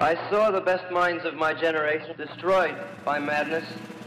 I saw the best minds of my generation destroyed by madness.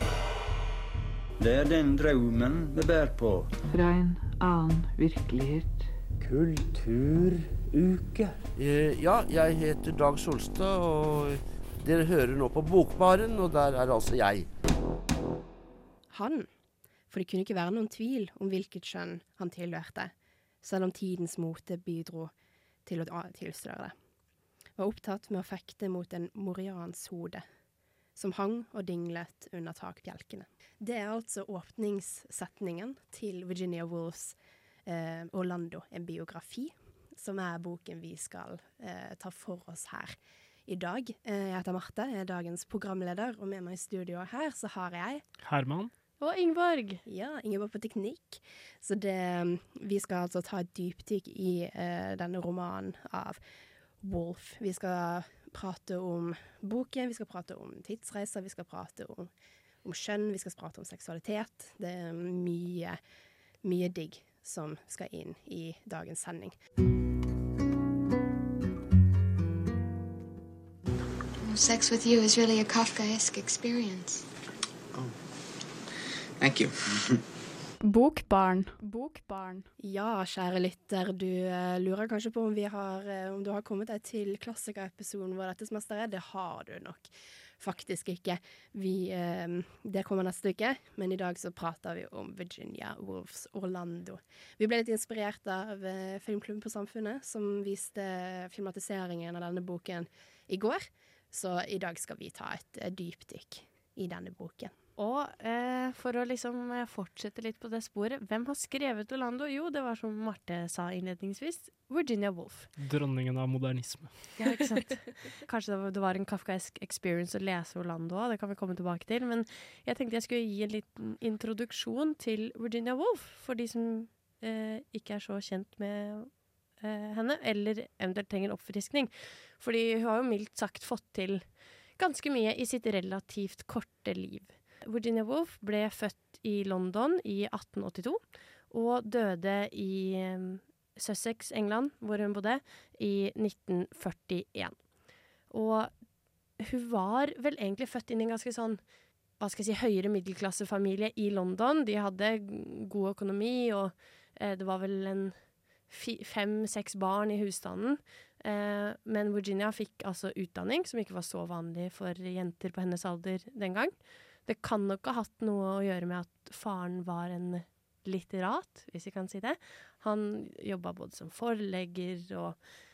Det den drømmen vi bär på. Fra en annen virkelighet. Kulturuke. Ja, jeg heter Dag Solstad, og dere hører nå på Bokbaren, og der altså jeg. Han. For det kunne ikke være noen tvil om hvilket kjønn han tilhørte, selv om tidens mote bidro til å tilstøre det. Var opptatt med å fekte mot en morians hode, som hang og dinglet under takbjelkene. Det altså åpningssetningen til Virginia Woolfs Orlando, en biografi, som boken vi skal ta for oss her i dag. Jeg heter Marte, jeg dagens programleder, og med meg i studio her så har jeg Herman. Og Ingeborg. Ja, Ingeborg på teknikk. Så vi skal altså ta et dypdykk i denne romanen av Woolf. Vi skal prate om boken, vi skal prate om tidsreiser, vi skal prate om kjønn, vi skal prate om seksualitet. Det mye digg som skal inn i dagens sending. Sex with you is really a Kafkaesque experience. Oh. Thank you. Bokbarn. Ja, kjære lytter, du lurer kanskje på om du har kommet deg til klassikerepisoden hvor dette semesteret. Det har du nok faktisk ikke. Det kommer neste uke, men i dag så prater vi om Virginia Woolfs Orlando. Vi ble litt inspirert av Filmklubben på Samfunnet, som viste filmatiseringen av denne boken i går. Så i dag skal vi ta et dypdykk i denne boken. Og for å liksom fortsette litt på det sporet, hvem har skrevet Orlando? Jo, det var som Marte sa innledningsvis, Virginia Woolf. Dronningen av modernisme. Ja, ikke sant? Kanskje det var en kafkaesk experience å lese Orlando, det kan vi komme tilbake til, men jeg tenkte jeg skulle gi en liten introduksjon til Virginia Woolf, for de som ikke så kjent med henne, eller eventuelt trenger oppfriskning. Fordi hun har jo mildt sagt fått til ganske mye i sitt relativt korte liv. Virginia Woolf ble født i London i 1882, og døde i Sussex, England, hvor hun bodde, i 1941. Og hun var vel egentlig født inn i en ganske sånn, høyere middelklassefamilie i London. De hadde god økonomi, og det var vel 5-6 barn i husstanden. Men Virginia fikk altså utdanning, som ikke var så vanlig for jenter på hennes alder den gang. Det kan nok ha hatt noe å gjøre med at faren var en litterat, hvis jeg kan si det. Han jobbet både som forlegger og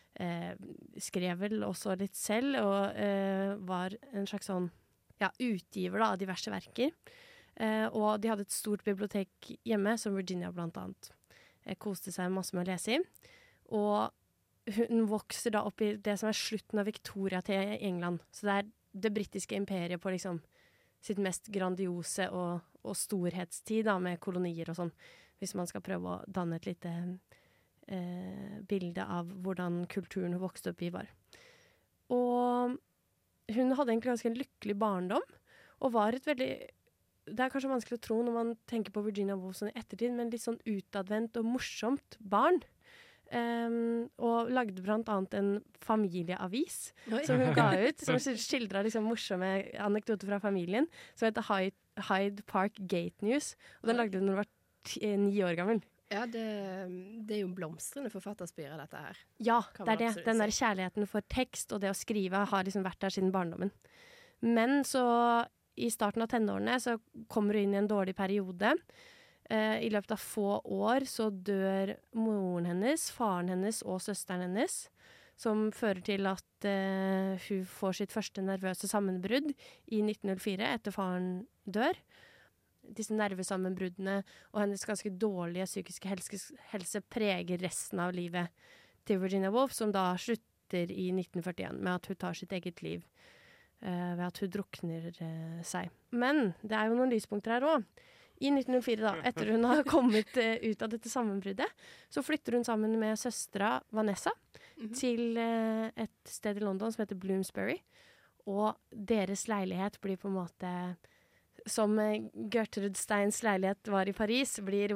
skrev vel også litt selv, og var en slags sånn, utgiver da, av diverse verker. Og de hadde et stort bibliotek hjemme, som Virginia blant annet koste seg masse med å lese i. Og hun vokser da opp i det som slutten av Victoria til England. Så det det britiske imperiet på liksom sitt mest grandiose og storhetstid da, med kolonier og sånn, hvis man skal prøve å danne et lite bilde av hvordan kulturen hun vokste opp i var. Og hun hadde egentlig ganske en lykkelig barndom, og var et veldig, det kanskje vanskelig å tro når man tenker på Virginia Woolf sånn i ettertid, men litt sånn utadvendt og morsomt barn. Og lagde blant annet en familieavis som hun ga ut, som skildret liksom morsomme anekdoter fra familien, som heter Hyde Park Gate News, og den lagde hun når hun var 9 år gammel. Ja, det jo blomstrende forfatterspyret dette her. Ja, det det. Den der kjærligheten for tekst og det å skrive har liksom vært der siden barndommen. Men så i starten av tenårene så kommer hun inn i en dårlig periode. I løpet av få år så dør moren hennes, faren hennes og søsteren hennes, som fører til at hun får sitt første nervøse sammenbrudd i 1904 etter faren dør. Disse nervesammenbruddene og hennes ganske dårlige psykiske helse preger resten av livet til Virginia Woolf, som da slutter i 1941 med at hun tar sitt eget liv ved at hun drukner seg. Men det jo noen lyspunkter her også. I 1904 da, etter hun har kommet ut av dette sammenbruddet, så flytter hun sammen med søstra Vanessa til et sted i London som heter Bloomsbury. Og deres leilighet blir på en måte som Gertrude Steins leilighet var i Paris, blir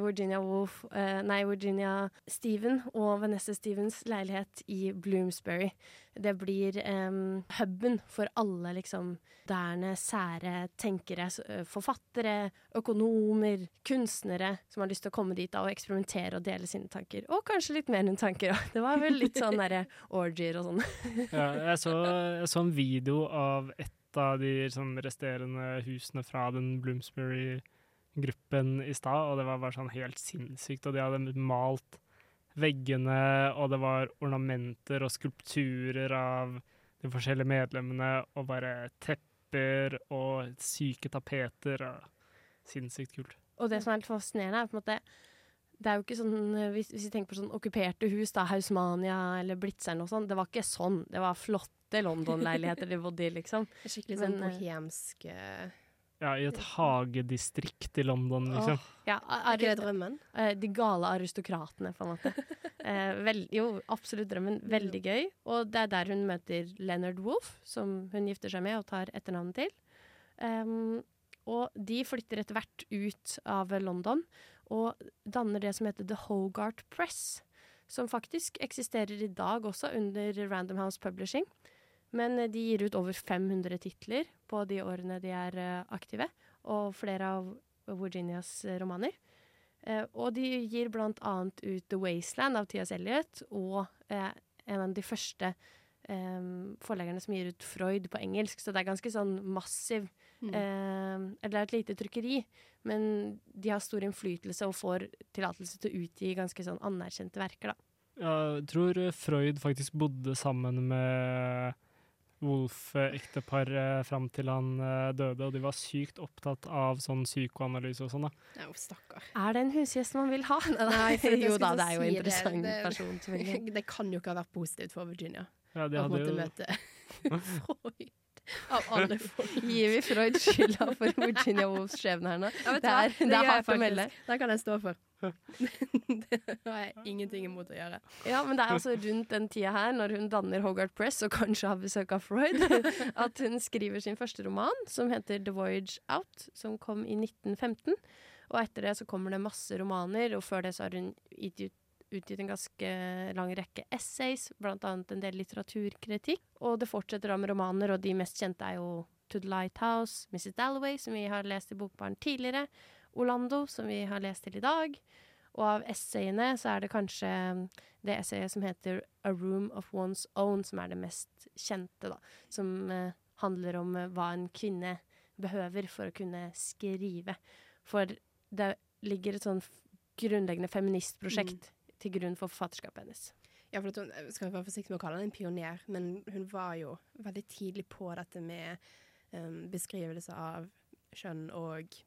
Virginia Stephen og Vanessa Stevens leilighet i Bloomsbury. Det blir hubben for alle liksom moderne, sære tenkere, forfattere, økonomer, kunstnere som har lyst til å komme dit og eksperimentere og dele sine tanker. Og kanskje litt mer enn tanker også. Det var vel litt sånn orgier og sånn. Ja, jeg så en video av et av de sånn, resterende husene fra den Bloomsbury-gruppen i stad, og det var bare sånn helt sinnssykt, og de hadde malt veggene, og det var ornamenter og skulpturer av de forskjellige medlemmene, og bare tepper og syke tapeter, og sinnssykt kult. Og det som er litt fascinerende er på en måte, det er jo ikke sånn, hvis vi tenker på sånn okkuperte hus, da, Hausmania eller Blitzeren og sånn, det var ikke sånn, det var flotte London-leiligheter de bodde i, liksom. Skikkelig sånn bohemsk... Ja, i et hagedistrikt i London, liksom. Ja, er ikke det drømmen? De gale aristokratene, på en måte. Jo, absolutt drømmen. Veldig gøy. Og det er der hun møter Leonard Woolf, som hun gifter seg med og tar etternavnet til. Og de flytter etter hvert ut av London, og danner det som heter The Hogarth Press, som faktisk eksisterer i dag også under Random House Publishing. Men de gir ut over 500 titler på de årene de er aktive, og flere av Virginias romaner. Og de gir blant annet ut The Wasteland av T.S. Eliot, og en av de første forleggerne som gir ut Freud på engelsk, så det er ganske sånn massiv, eller det er et lite trykkeri, men de har stor innflytelse og får tillatelse til å utgi ganske sånn anerkjente verker, da. Jeg tror Freud faktisk bodde sammen med Wolf-ektepar fram til han døde, og de var sykt opptatt av sånn psykoanalyse og sånn da. Ja, stakkar. Er det en husgjest man vil ha? Nei, jo da, det er jo en interessant person. Det kan jo ikke ha vært positivt for Virginia. Ja, de hadde jo... møte Freud. Av alle folk. Gir vi Freud skylda for Virginia Woolfs skjebne her nå? Ja, det er hardt å melde. Det kan jeg stå for. Det har jeg ingenting imot å gjøre. Ja, men det er altså rundt den tida her, når hun danner Hogarth Press og kanskje har besøk av Freud, at hun skriver sin første roman, som heter The Voyage Out, som kom i 1915. Og etter det så kommer det masse romaner, og før det så har hun utgitt en ganske lang rekke essays, blant annet en del litteraturkritikk. Og det fortsetter da med romaner, og de mest kjente er jo To the Lighthouse, Mrs. Dalloway, som vi har lest i Bokbaren tidligere, Orlando, som vi har lest til i dag. Og av essayene så er det kanskje det essayet som heter A Room of One's Own, som er det mest kjente, da. Som handler om hva en kvinne behøver for å kunne skrive. For det ligger et sånn grunnleggende feministprosjekt til grunn for forfatterskapet hennes. Ja, for hun skal være forsiktig med å kalle henne en pioner, men hun var jo veldig tidlig på dette med beskrivelse av kjønn og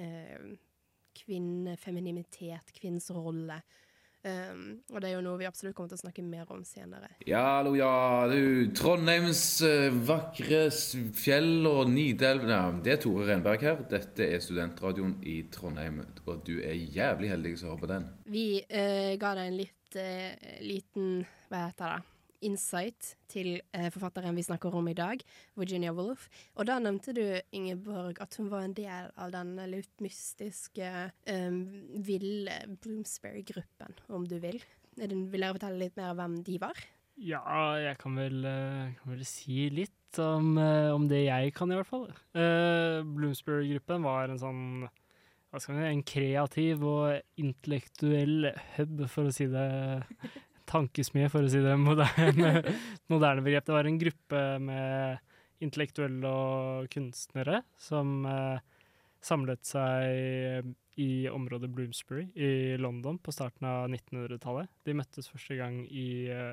femininitet, kvinns rolle. Og det er jo noe vi absolutt kommer til å snakke mer om senere. Ja, hallo, ja, du, Trondheims vakre fjell og Nidelv. Ja, det er Tore Renberg her. Dette er studentradioen i Trondheim, og du er jævlig heldig som hører på den. Vi ga deg en liten, hva heter det? Insight til forfatteren vi snakker om i dag, Virginia Woolf. Og da nevnte du, Ingeborg, at hun var en del av den litt mystiske, ville Bloomsbury-gruppen, om du vil. Vil dere fortelle litt mer om hvem de var? Ja, jeg kan vel si litt om det jeg kan i hvert fall. Bloomsbury-gruppen var en sånn, en kreativ og intellektuell hub, for å si det tankesmie, for å si det moderne begrep. Det var en gruppe med intellektuelle og kunstnere som samlet seg i området Bloomsbury i London på starten av 1900-tallet. De møttes første gang i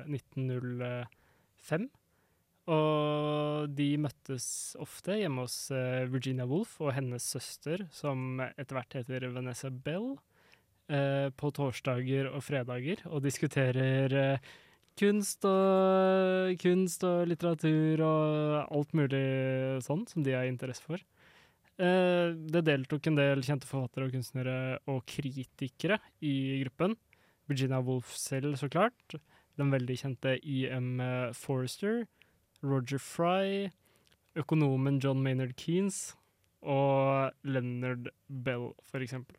1905, og de møttes ofte hjemme hos Virginia Woolf og hennes søster, som etter hvert heter Vanessa Bell, på torsdager og fredager, og diskuterer kunst og litteratur og alt mulig sånn som de har interesse for. Det deltok en del kjente forfattere og kunstnere og kritikere i gruppen. Virginia Woolf selv, så klart. Den veldig kjente E.M. Forster, Roger Fry, økonomen John Maynard Keynes, og Leonard Bell, for eksempel.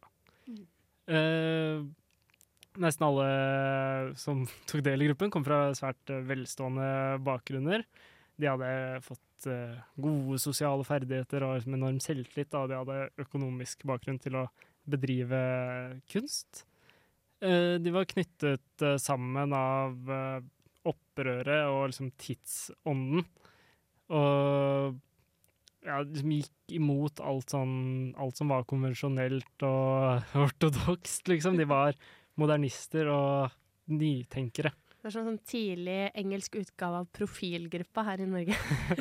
Nesten alle som tok del i gruppen kom fra svært velstående bakgrunner. De hadde fått gode sosiale ferdigheter og enorm selvtillit, og de hadde økonomisk bakgrunn til å bedrive kunst. De var knyttet sammen av opprøret og liksom tidsånden, og liksom gikk imot alt som var konvensjonelt og ortodokst, liksom. De var modernister og nytenkere. Det er sånn tidlig engelsk utgave av profilgruppa her i Norge.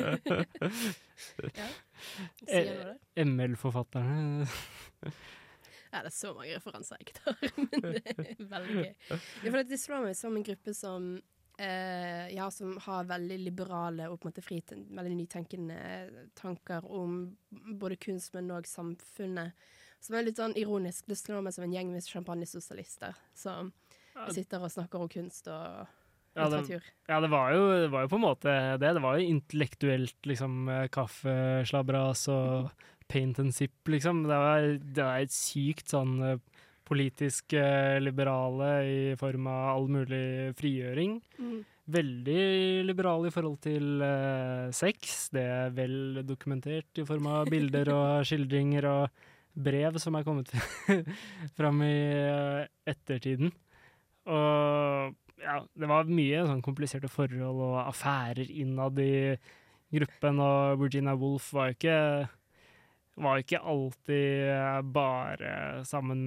ML-forfatterne. Ja, det er så mange referanser jeg ikke tar, men det er veldig gøy. For det slår meg som en gruppe som har veldig liberale og på en måte veldig nytenkende tanker om både kunst, men også samfunnet. Som er litt sånn ironisk. Det slår meg som en gjeng med champagnesosialister som sitter og snakker om kunst og litteratur. Det var jo på en måte det. Det var jo intellektuelt, liksom, kaffeslabras og paint and sip, liksom. Det var et sykt sånn politisk liberale i form av all mulig frigjøring. Veldig liberale i forhold til sex. Det er vel dokumentert i form av bilder og skildringer og brev som er kommet fram i ettertiden. Og det var mye sånn kompliserte forhold og affærer innad i gruppen, og Virginia Woolf var ikke alltid bare sammen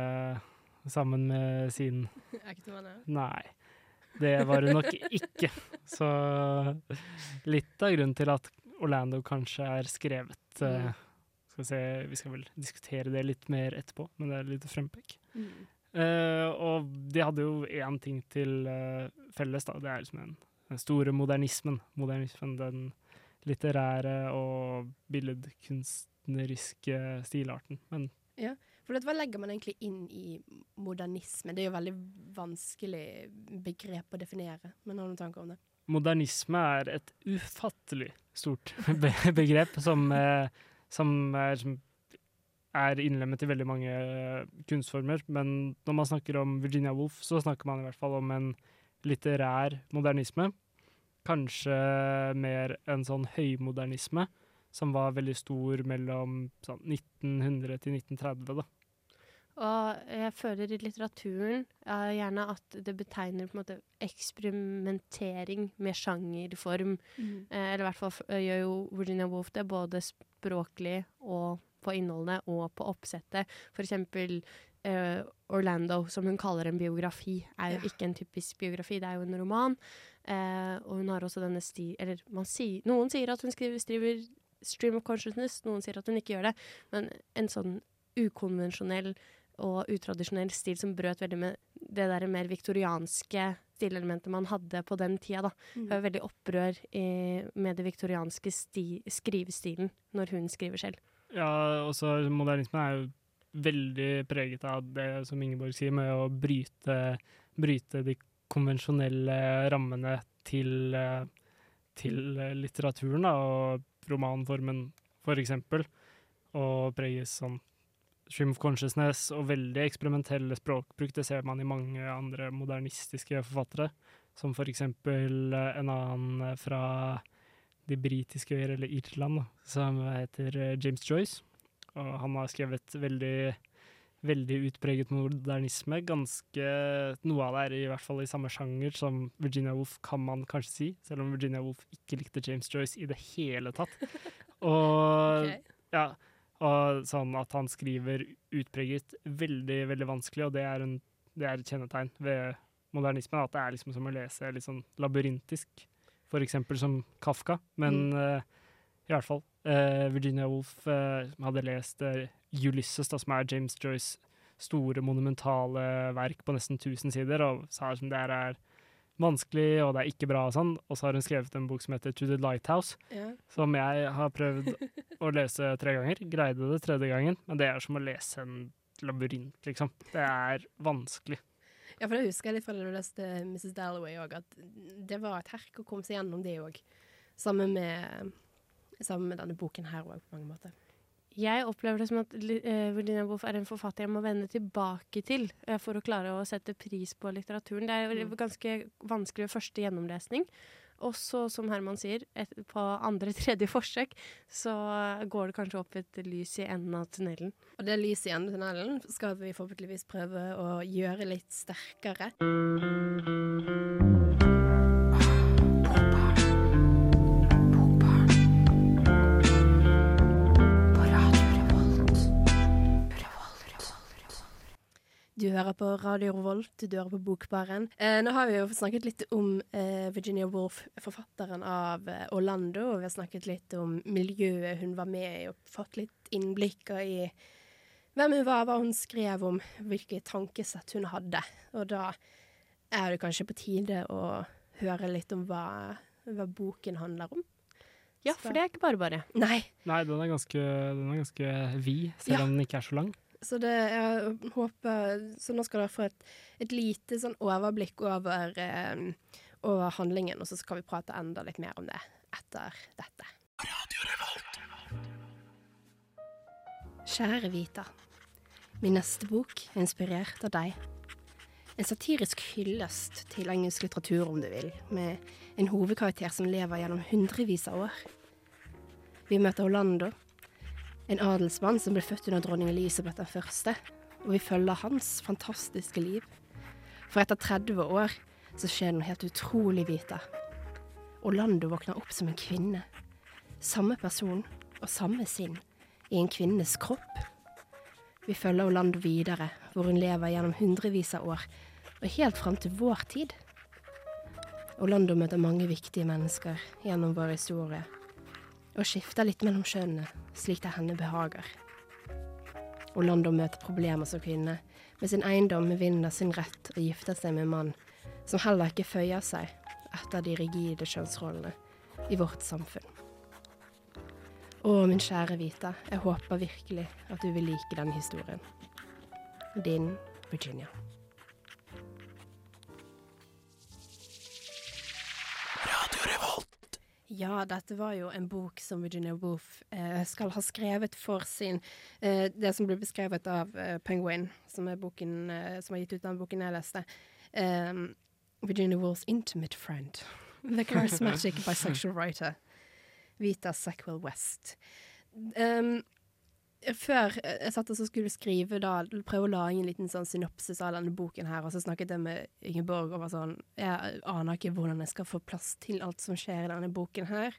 med sin ektemann. Nei, det var hun nok ikke. Så litt av grunnen til at Orlando kanskje er skrevet vi skal vel diskutere det litt mer etterpå, men det er litt frempekk. Og de hadde jo én ting til felles, da. Det er liksom den store modernismen. Den litterære og billedkunstneriske stilarten. Men for hva legger man egentlig inn i modernisme? Det er jo veldig vanskelig begrep å definere, men har du noen tanker om det? Modernisme er et ufattelig stort begrep som er innlemmet i veldig mange kunstformer, men når man snakker om Virginia Woolf, så snakker man i hvert fall om en litterær modernisme. Kanskje mer en sånn høymodernisme, som var veldig stor mellom 1900 til 1930, da. Og jeg føler i litteraturen gjerne at det betegner på en måte eksperimentering med sjangerform. Eller i hvert fall gjør jo Virginia Woolf det, både språklig og på innholdet og på oppsettet. For eksempel Orlando, som hun kaller en biografi, er jo ikke en typisk biografi, det er jo en roman. Og hun har også denne noen sier at hun skriver stream of consciousness, noen sier at hun ikke gjør det, men en sånn ukonvensjonell og utradisjonell stil som brøt veldig med det der mer viktorianske stilelementet man hadde på den tida, da. Det var veldig opprør med det viktorianske skrivestilen når hun skriver selv. Ja, også modernismen er jo veldig preget av det som Ingeborg sier, med å bryte de konvensjonelle rammene til litteraturen, da, og romanformen for eksempel, og preges sånn stream of consciousness og veldig eksperimentelle språkbruk. Det ser man i mange andre modernistiske forfattere, som for eksempel en annen fra de britiske øyer, eller Irland, da, som heter James Joyce. Og han har skrevet veldig, veldig utpreget modernisme. Noe av det er i hvert fall i samme sjanger som Virginia Woolf, kan man kanskje si, selv om Virginia Woolf ikke likte James Joyce i det hele tatt. Og og sånn at han skriver utpreget veldig, veldig vanskelig, og det er et kjennetegn ved modernismen, at det er liksom som å lese litt sånn labyrintisk, for eksempel som Kafka, men i hvert fall Virginia Woolf hadde lest Ulysses, da, som er James Joyce store monumentale verk på nesten 1000 sider, og sa som det er vanskelig, og det er ikke bra og sånn. Og så har hun skrevet en bok som heter To the Lighthouse, som jeg har prøvd å lese 3 ganger. Greide det 3. gangen, men det er som å lese en labyrint, liksom. Det er vanskelig. Ja, for det husker jeg litt fra da du leste Mrs. Dalloway også, at det var et herk å komme seg gjennom det også. Sammen med denne boken her også, på mange måter. Jeg opplever det som at Virginia Woolf er en forfatter jeg må vende tilbake til for å klare å sette pris på litteraturen. Det er ganske vanskelig første gjennomlesning. Og så, som Herman sier, på andre-tredje forsøk, så går det kanskje opp et lys i enden av tunnelen. Og det lyset i enden av tunnelen skal vi forhåpentligvis prøve å gjøre litt sterkere. Du hører på Radio Revolt, du hører på Bokbaren. Nå har vi jo snakket litt om Virginia Woolf, forfatteren av Orlando, og vi har snakket litt om miljøet hun var med i, og fått litt innblikker i hvem hun var, hva hun skrev om, hvilke tankesett hun hadde. Og da er det kanskje på tide å høre litt om hva boken handler om. Ja, for det er ikke bare. Nei, den er ganske vid, selv om den ikke er så lang. Så jeg håper, så nå skal dere få et lite sånn overblikk over handlingen, og så skal vi prate enda litt mer om det etter dette. Radio Revolt. Kjære Vita, min neste bok er inspirert av deg. En satirisk hyllest til engelsk litteratur, om du vil, med en hovedkarakter som lever gjennom hundrevis av år. Vi møter Orlando, en adelsmann som ble født under dronning Elisabeth den første, og vi følger hans fantastiske liv. For etter 30 år så skjer noe helt utrolig, Vita. Orlando våkner opp som en kvinne. Samme person og samme sinn i en kvinnes kropp. Vi følger Orlando videre, hvor hun lever gjennom hundrevis av år, og helt frem til vår tid. Orlando møter mange viktige mennesker gjennom vår historie, og skifter litt mellom kjønnene, slik det henne behager. Orlando møter problemer som kvinne. Med sin eiendom vinner sin rett og gifter seg med en mann som heller ikke føyer seg etter de rigide kjønnsrollene i vårt samfunn. Å, min kjære Vita, jeg håper virkelig at du vil like denne historien. Din Virginia. Ja, dette var jo en bok som Virginia Woolf skal ha skrevet for sin, det som ble beskrevet av Penguin, som er boken, som har gitt ut den boken jeg leste. Virginia Woolf's intimate friend, the charismatic bisexual writer, Vita Sackville West. Før jeg satt og skulle skrive da, prøve å lage en liten sånn synopsis av denne boken her, og så snakket jeg med Ingeborg og var sånn, jeg aner ikke hvordan jeg skal få plass til alt som skjer i denne boken her,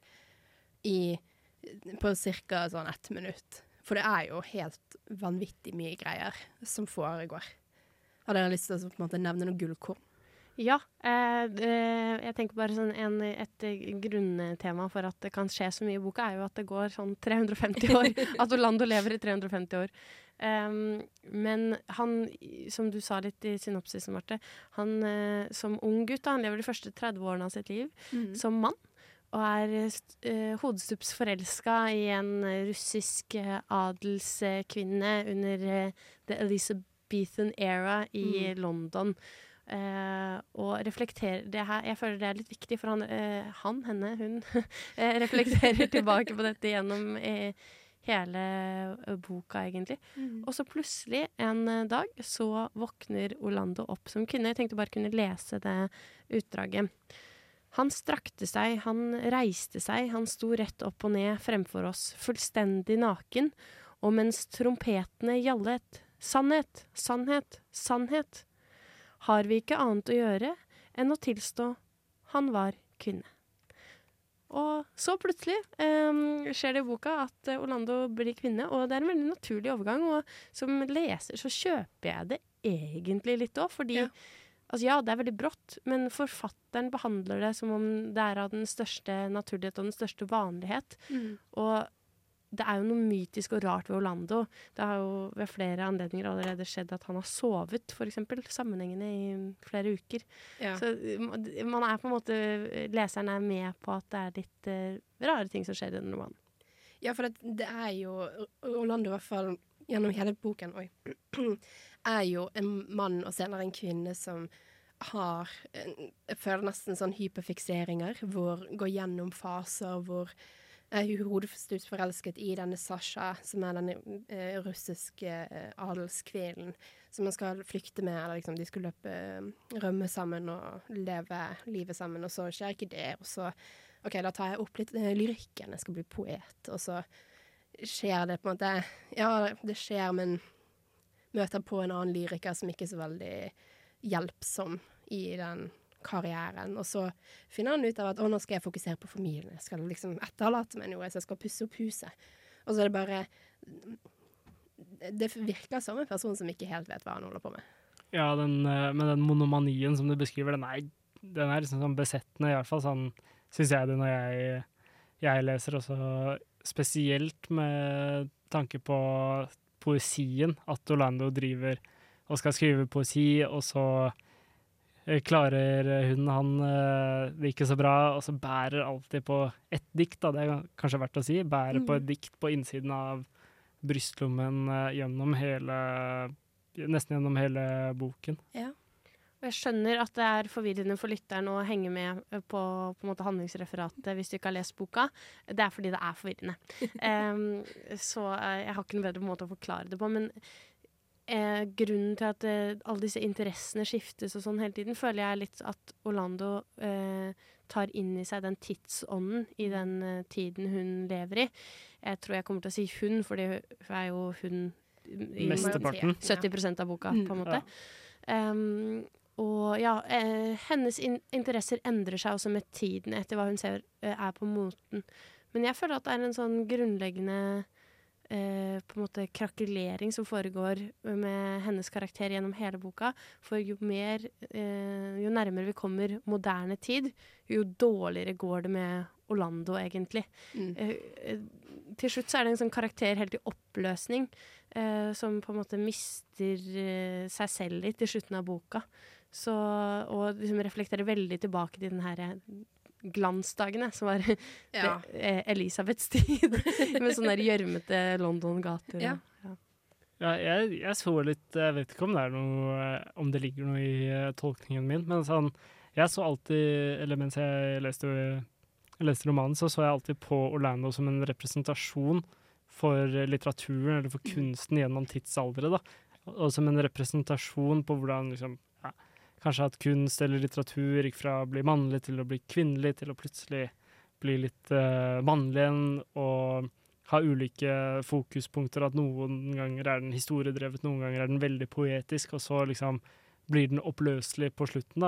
på cirka sånn 1 minutt. For det er jo helt vanvittig mye greier som foregår. Hadde jeg lyst til å på en måte nevne noen gullkorn? Ja, jeg tenker bare sånn et grunntema for at det kan skje så mye i boka er jo at det går sånn 350 år, at Orlando lever i 350 år. Men han, som du sa litt i synopsisen, Marte, han som ung gutt, han lever de første 30 årene av sitt liv som mann, og er hodestups forelsket i en russisk adelskvinne under the Elizabethan era i London. Og reflekterer det her, jeg føler det er litt viktig for hun reflekterer tilbake på dette gjennom hele boka egentlig. Og så plutselig en dag så våkner Orlando opp som kvinne. Jeg tenkte bare kunne lese det utdraget. Han strakte seg, han reiste seg, han sto rett opp og ned fremfor oss, fullstendig naken, og mens trompetene gjallet, sannhet, sannhet, sannhet, har vi ikke annet å gjøre enn å tilstå han var kvinne. Og så plutselig skjer det i boka at Orlando blir kvinne, og det er en veldig naturlig overgang, og som leser så kjøper jeg det egentlig litt også, fordi altså ja, det er veldig brått, men forfatteren behandler det som om det er av den største naturlighet og den største vanlighet, og det er jo noe mytisk og rart ved Orlando. Det har jo ved flere anledninger allerede skjedd at han har sovet, for eksempel, sammenhengende i flere uker. Ja. Så man er på en måte, leseren er med på at det er litt rare ting som skjer i den romanen. Ja, for det er jo, Orlando i hvert fall, gjennom hele boken, er jo en mann og senere en kvinne som har, jeg føler nesten sånn hyperfikseringer, hvor går gjennom faser, hvor hodestups forelsket i denne Sasha, som denne russiske adelskvinnen, som man skal flykte med, eller liksom de skulle rømme sammen og leve livet sammen, og så skjer ikke det, og så, ok, da tar jeg opp litt lyrikken, jeg skal bli poet, og så skjer det på en måte, ja, det skjer, men møter på en annen lyriker som ikke er så veldig hjelpsom i den karrieren, og så finner han ut av at nå skal jeg fokusere på familien, jeg skal liksom etterlate meg noe, så jeg skal pusse opp huset. Og så er det bare, det virker som en person som ikke helt vet hva han holder på med. Ja, med den monomanien som du beskriver, den er liksom sånn besettende, i hvert fall sånn, synes jeg det når jeg leser, også spesielt med tanke på poesien, at Orlando driver og skal skrive poesi, og så klarer han det ikke så bra, og så bærer alltid på et dikt, da, det er kanskje verdt å si, bærer på et dikt på innsiden av brystlommen nesten gjennom hele boken. Ja. Og jeg skjønner at det er forvirrende for lytteren å henge med på en måte handlingsreferatet hvis du ikke har lest boka. Det er fordi det er forvirrende. Så jeg har ikke noen bedre måte å forklare det på, men grunnen til at alle disse interessene skiftes og sånn hele tiden, føler jeg litt at Orlando tar inn i seg den tidsånden i den tiden hun lever i. Jeg tror jeg kommer til å si hun, for det er jo hun i mesteparten. 70% av boka, på en måte. Og ja, hennes interesser endrer seg også med tiden etter hva hun ser er på moten. Men jeg føler at det er en sånn grunnleggende på en måte krakelering som foregår med hennes karakter gjennom hele boka, for jo nærmere vi kommer moderne tid, jo dårligere går det med Orlando egentlig. Til slutt så er det en sånn karakter helt i oppløsning, som på en måte mister seg selv litt i slutten av boka, og liksom reflekterer veldig tilbake til den her glansdagene, som var Elisabeths tid, med sånne der gjørmete London-gater. Ja, jeg så litt, jeg vet ikke om det er noe, om det ligger noe i tolkningen min, men sånn, jeg så alltid, eller mens jeg leste romanen, så jeg alltid på Orlando som en representasjon for litteraturen, eller for kunsten gjennom tidsaldre, da. Og som en representasjon på hvordan liksom, kanskje at kunst eller litteratur gikk fra å bli mannlig til å bli kvinnelig, til å plutselig bli litt mannlig igjen, og ha ulike fokuspunkter, at noen ganger er den historiedrevet, noen ganger er den veldig poetisk, og så liksom blir den oppløselig på slutten da,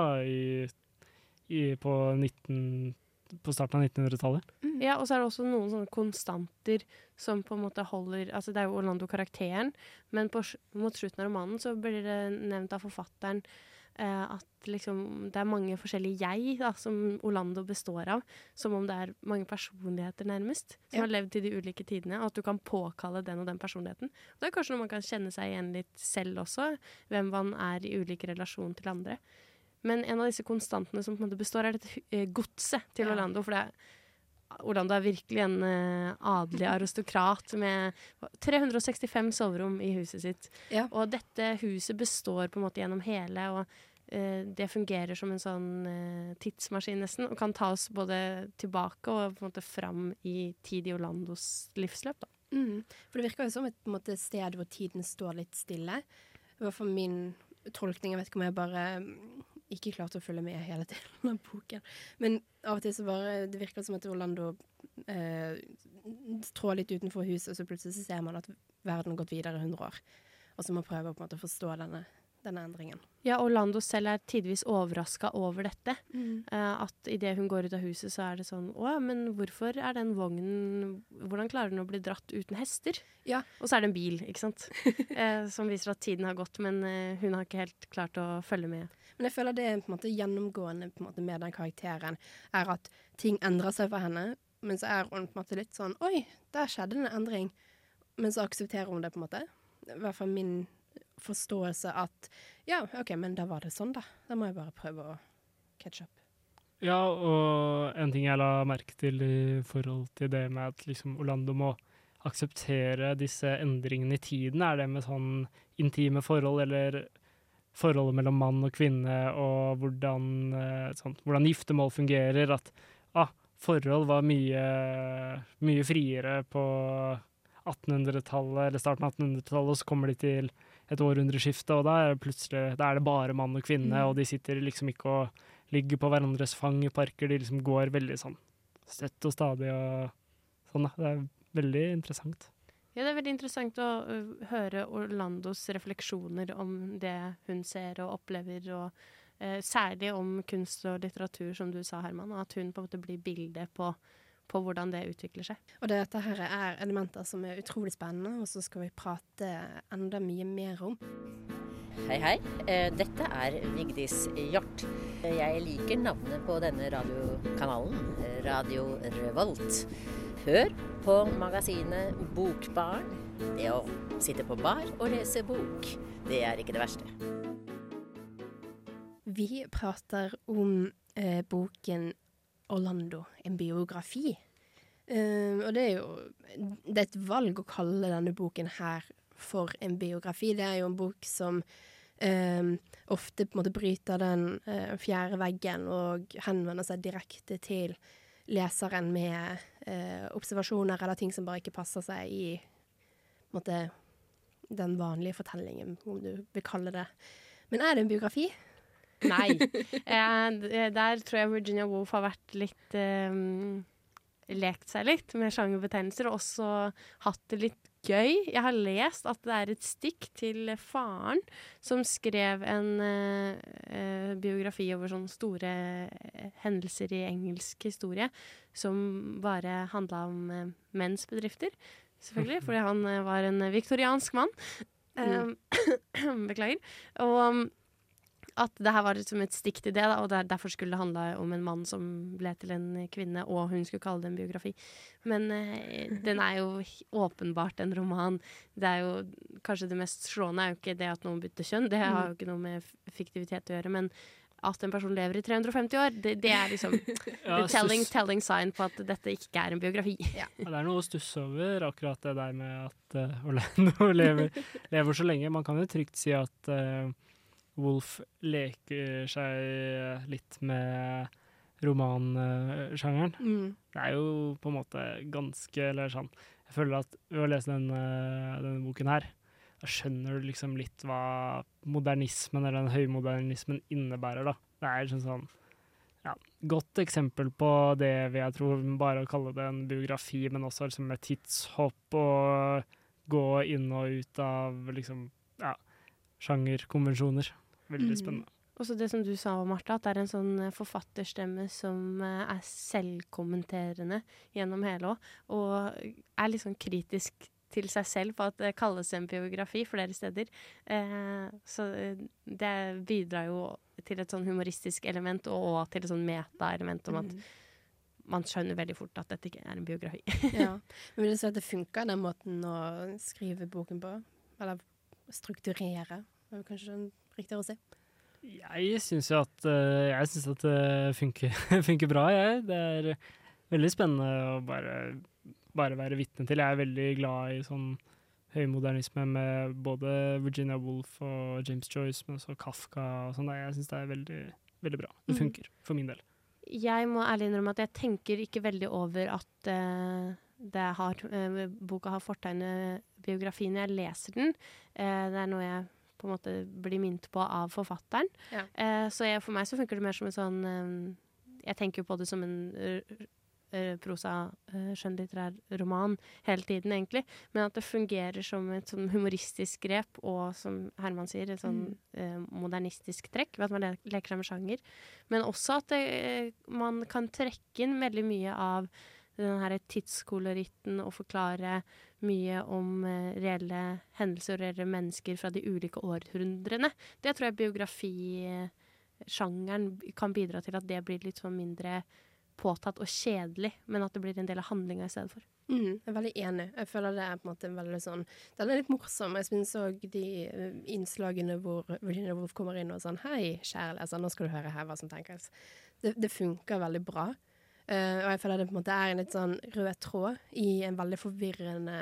på starten av 1900-tallet. Ja, og så er det også noen sånne konstanter som på en måte holder, altså det er jo Orlando-karakteren, men mot slutten av romanen så blir det nevnt av forfatteren at liksom, det er mange forskjellige jeg da, som Orlando består av, som om det er mange personligheter nærmest, som har levd i de ulike tidene, og at du kan påkalle den og den personligheten. Og det er kanskje noe man kan kjenne seg igjen litt selv også, hvem man er i ulike relasjon til andre. Men en av disse konstantene som på en måte består er dette godset til Orlando, for Orlando er virkelig en adelig aristokrat med 365 soverom i huset sitt. Og dette huset består på en måte gjennom hele, og det fungerer som en sånn tidsmaskin nesten, og kan ta oss både tilbake og på en måte fram i tid i Orlandos livsløp. Da. For det virker jo som et på en måte, sted hvor tiden står litt stille. I hvert fall min tolkning, jeg vet ikke om jeg bare ikke klarte å følge med hele tiden av boken. Men av og til så bare, det virker som at Orlando trår litt utenfor huset, og så plutselig ser man at verden har gått videre 100 år. Og så må man prøve å på en måte forstå denne endringen. Ja, Orlando selv er tidvis overrasket over dette. At i det hun går ut av huset, så er det sånn, men hvorfor er den vognen, hvordan klarer den å bli dratt uten hester? Ja. Og så er det en bil, ikke sant? Som viser at tiden har gått, men hun har ikke helt klart å følge med. Men jeg føler det på en måte gjennomgående på en måte, med den karakteren, er at ting endrer seg for henne, men så er hun på en måte litt sånn, oi, der skjedde en endring. Men så aksepterer hun det på en måte. I hvert fall min forståelse at, ja, ok, men da var det sånn da. Da må jeg bare prøve å catch up. Ja, og en ting jeg la merke til i forhold til det med at liksom Orlando må akseptere disse endringene i tiden, er det med sånn intime forhold, eller forholdet mellom mann og kvinne, og hvordan giftermål fungerer, at forhold var mye friere på 1800-tallet, eller starten av 1800-tallet, og så kommer de til et århundreskifte, og da er det bare mann og kvinne, og de sitter liksom ikke og ligger på hverandres fang i parker, de liksom går veldig sånn støtt og stadig og sånn da. Det er veldig interessant. Ja, det er veldig interessant å høre Orlandos refleksjoner om det hun ser og opplever, og særlig om kunst og litteratur, som du sa, Herman, og at hun på en måte blir bildet på hvordan det utvikler seg. Og dette her er elementer som er utrolig spennende, og så skal vi prate enda mye mer om. Hei. Dette er Vigdis Hjort. Jeg liker navnet på denne radiokanalen, Radio Revolt. Hør på magasinet Bokbarn. Det å sitte på bar og lese bok, det er ikke det verste. Vi prater om boken Orlando, en biografi. Og det er et valg å kalle denne boken her for en biografi. Det er jo en bok som ofte på en måte bryter den fjerde veggen og henvender seg direkte til leseren med observasjoner eller ting som bare ikke passer seg i på en måte, den vanlige fortellingen, om du vil kalle det. Men er det en biografi? Nei. Der tror jeg Virginia Woolf har vært litt lekt seg litt med sjangerbetegnelser, og også hatt det litt gøy. Jeg har lest at det er et stikk til faren som skrev en biografi over sånne store hendelser i engelsk historie, som bare handlet om menns bedrifter, selvfølgelig, fordi han var en viktoriansk mann. Beklager. Og at det her var liksom et stikk til det, da, og derfor skulle det handle om en mann som ble til en kvinne, og hun skulle kalle det en biografi. Men den er jo åpenbart en roman. Det er jo kanskje det mest slående er jo ikke det at noen bytter kjønn, det har jo ikke noe med fiktivitet å gjøre, men at en person lever i 350 år, det er liksom telling sign på at dette ikke er en biografi. Ja, det er noe å stusse over, akkurat det der med at Orlando lever så lenge. Man kan jo trygt si at Woolf leker seg litt med romansjangeren. Det er jo på en måte ganske, eller sånn, jeg føler at ved å lese denne boken her, da skjønner du liksom litt hva modernismen, eller den høymodernismen innebærer da. Det er sånn, godt eksempel på det jeg tror bare å kalle det en biografi, men også liksom et tidshopp og gå inn og ut av liksom, sjangerkonvensjoner. Veldig spennende. Også det som du sa, Martha, at det er en sånn forfatterstemme som er selvkommenterende gjennom hele år, og er litt sånn kritisk til seg selv på at det kalles en biografi flere steder. Så det bidrar jo til et sånn humoristisk element, og til et sånn meta-element om at man skjønner veldig fort at dette ikke er en biografi. Ja, men vil du si at det funker den måten å skrive boken på? Eller strukturere? Det er kanskje riktigere å si. Jeg synes at det funker bra, jeg. Det er veldig spennende å bare være vitne til. Jeg er veldig glad i sånn høymodernisme med både Virginia Woolf og James Joyce, men også Kafka og sånn. Jeg synes det er veldig, veldig bra. Det funker, for min del. Jeg må ærlig innrømme at jeg tenker ikke veldig over at boka har fortegnet biografien. Jeg leser den. Det er noe jeg på en måte blir minnet på av forfatteren. Ja. Så for meg så funker det mer som en sånn jeg tenker på det som en prosa skjønnlitterær roman hele tiden egentlig, men at det fungerer som et sånn humoristisk grep, og som Herman sier, et sånn modernistisk trekk, ved at man leker seg med sjanger, men også at man kan trekke inn veldig mye av den her tidskoloritten og forklare mye om reelle hendelser og reelle mennesker fra de ulike århundrene. Det tror jeg biografisjangeren kan bidra til at det blir litt sånn mindre påtatt og kjedelig, men at det blir en del av handlinga i stedet for. Jeg er veldig enig. Jeg føler det er på en måte veldig sånn, den er litt morsom. Jeg synes også de innslagene hvor Virginia Woolf kommer inn og sånn, hei, kjære leser, nå skal du høre her hva som tenkes. Det funker veldig bra. Og jeg føler det på en måte er en litt sånn rød tråd i en veldig forvirrende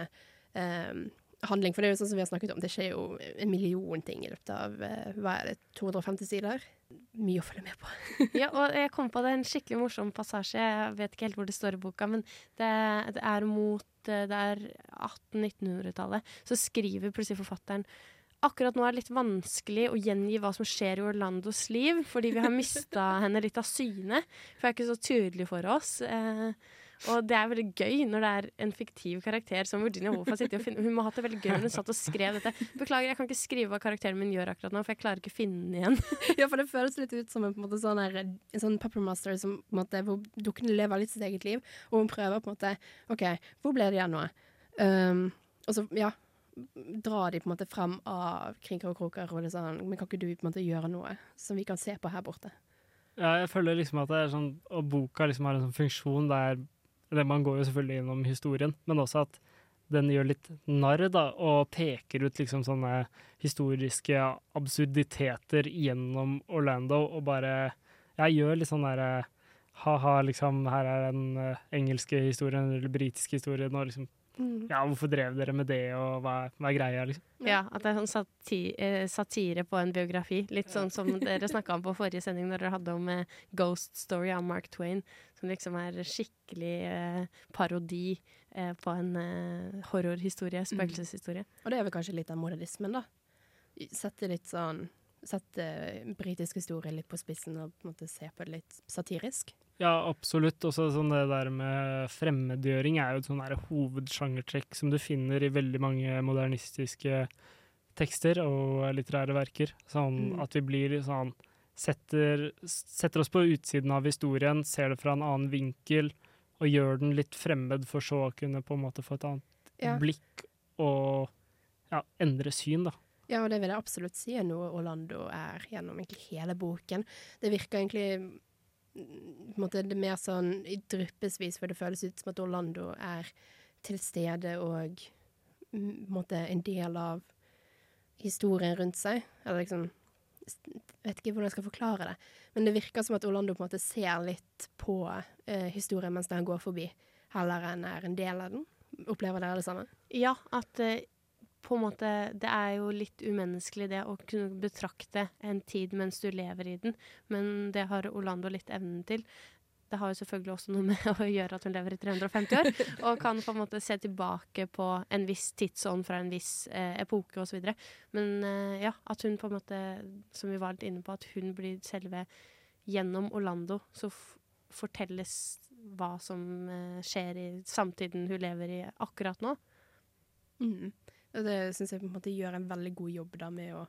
handling. For det er jo sånn som vi har snakket om, det skjer jo en million ting i løpet av, 250 sider? mye å følge med på. Ja, og jeg kom på det en skikkelig morsom passasje. Jeg vet ikke helt hvor det står i boka, men det er 1800-1900-tallet. Så skriver plutselig forfatteren akkurat nå er det litt vanskelig å gjengi hva som skjer i Orlandos liv, fordi vi har mistet henne litt av syne, for det er ikke så tydelig for oss. Og det er veldig gøy når det er en fiktiv karakter som Virginia Woolf har sittet og funnet. Hun må ha hatt det veldig gøy når hun satt og skrev dette. Beklager, jeg kan ikke skrive hva karakteren min gjør akkurat nå, for jeg klarer ikke å finne den igjen. Ja, for det føles litt ut som en, på en måte, en sånn Peppermaster som, på en måte, hvor dukken lever litt sitt eget liv, og hun prøver på en måte, ok, hvor ble det igjen nå? Og så, ja, drar de på en måte frem av kriker og kroker, og det er sånn, men kan ikke du på en måte gjøre noe som vi kan se på her borte? Ja, jeg føler liksom at det er sånn, og boka liksom har en sånn funksjon der man går jo selvfølgelig gjennom historien, men også at den gjør litt narr da, og peker ut liksom sånne historiske absurditeter gjennom Orlando, og bare, jeg gjør litt sånn der, haha, liksom, her er den engelske historien, eller britiske historien, og liksom, ja, hvorfor drev dere med det, og hva er greia, liksom? Ja, at det er sånn satire på en biografi, litt sånn som dere snakket om på forrige sending, når dere hadde om Ghost Story av Mark Twain, som liksom er skikkelig parodi på en horrorhistorie, spøkelseshistorie. Og det er vel kanskje litt av modernismen da. Sette britisk historie litt på spissen og på en måte se på det litt satirisk. Ja, absolutt. Også sånn det der med fremmedgjøring er jo et sånn der hovedsjangertrekk som du finner i veldig mange modernistiske tekster og litterære verker. Sånn at vi blir sånn, setter oss på utsiden av historien, ser det fra en annen vinkel, og gjør den litt fremmed for så å kunne på en måte få et annet blikk og endre syn, da. Ja, og det vil jeg absolutt si noe Orlando er gjennom egentlig hele boken. Det virker egentlig på en måte, det er mer sånn i dryppesvis, for det føles ut som at Orlando er til stede og på en måte en del av historien rundt seg. Eller liksom, jeg vet ikke hvordan jeg skal forklare det, men det virker som at Orlando på en måte ser litt på historien mens den går forbi, heller enn er en del av den. Opplever dere det samme? Ja, at på en måte, det er jo litt umenneskelig det å kunne betrakte en tid mens du lever i den, men det har Orlando litt evnen til. Det har jo selvfølgelig også noe med å gjøre at hun lever i 350 år, og kan på en måte se tilbake på en viss tidsånd fra en viss epoke og så videre. Men ja, at hun på en måte, som vi var litt inne på, at hun blir selve gjennom Orlando, så fortelles hva som skjer i samtiden hun lever i akkurat nå. Og det synes jeg på en måte gjør en veldig god jobb da med å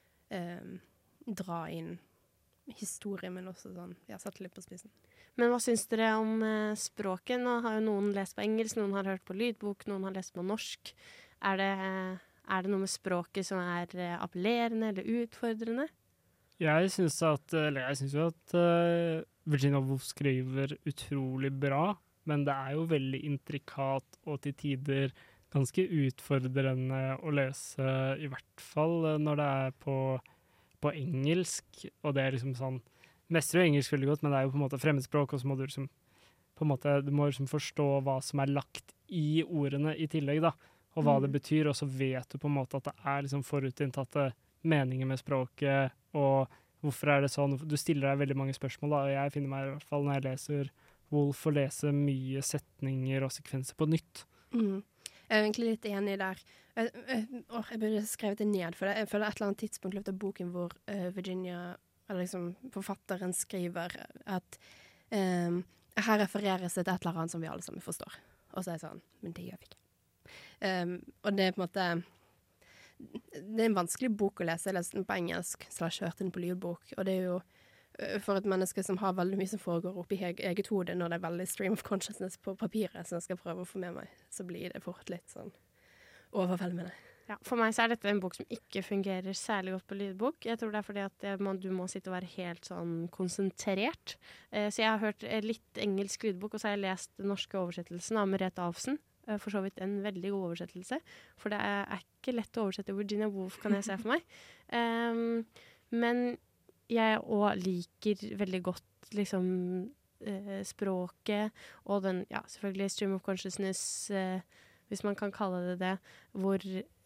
dra inn historie, men også sånn, sette litt på spissen. Men hva synes dere om språket? Nå har jo noen lest på engelsk, noen har hørt på lydbok, noen har lest på norsk. Er det noe med språket som er appellerende eller utfordrende? Jeg synes jo at Virginia Woolf skriver utrolig bra, men det er jo veldig intrikat og til tider ganske utfordrende å lese, i hvert fall når det er på engelsk, og det er liksom sånn, mestrer jo engelsk veldig godt, men det er jo på en måte fremmedspråk, og så må du liksom, på en måte, du må liksom forstå hva som er lagt i ordene i tillegg da, og hva det betyr, og så vet du på en måte at det er liksom forutinntatte meninger med språket, og hvorfor er det sånn, du stiller deg veldig mange spørsmål da, og jeg finner meg i hvert fall når jeg leser Woolf å lese mye setninger og sekvenser på nytt. Jeg er egentlig litt enig der. Jeg burde skrevet det ned, for jeg føler et eller annet tidspunkt i løpet av boken hvor Virginia, eller liksom forfatteren, skriver at her refereres det til et eller annet som vi alle sammen forstår. Og så er jeg sånn, men det gjør vi ikke. Og det er på en måte, det er en vanskelig bok å lese. Jeg leste den på engelsk, så jeg kjørte den på lydbok, og det er jo for et menneske som har veldig mye som foregår opp i eget hode når det er veldig stream of consciousness på papiret som jeg skal prøve å få med meg, så blir det fort litt sånn overveldende. Ja, for meg så er dette en bok som ikke fungerer særlig godt på lydbok. Jeg tror det er fordi at du må sitte og være helt sånn konsentrert. Så jeg har hørt litt engelsk lydbok, og så har jeg lest den norske oversettelsen av Merete Alfsen. For så vidt en veldig god oversettelse, for det er ikke lett å oversette Virginia Woolf, kan jeg se for meg. Men jeg også liker veldig godt liksom språket og den, selvfølgelig stream of consciousness, hvis man kan kalle det det, hvor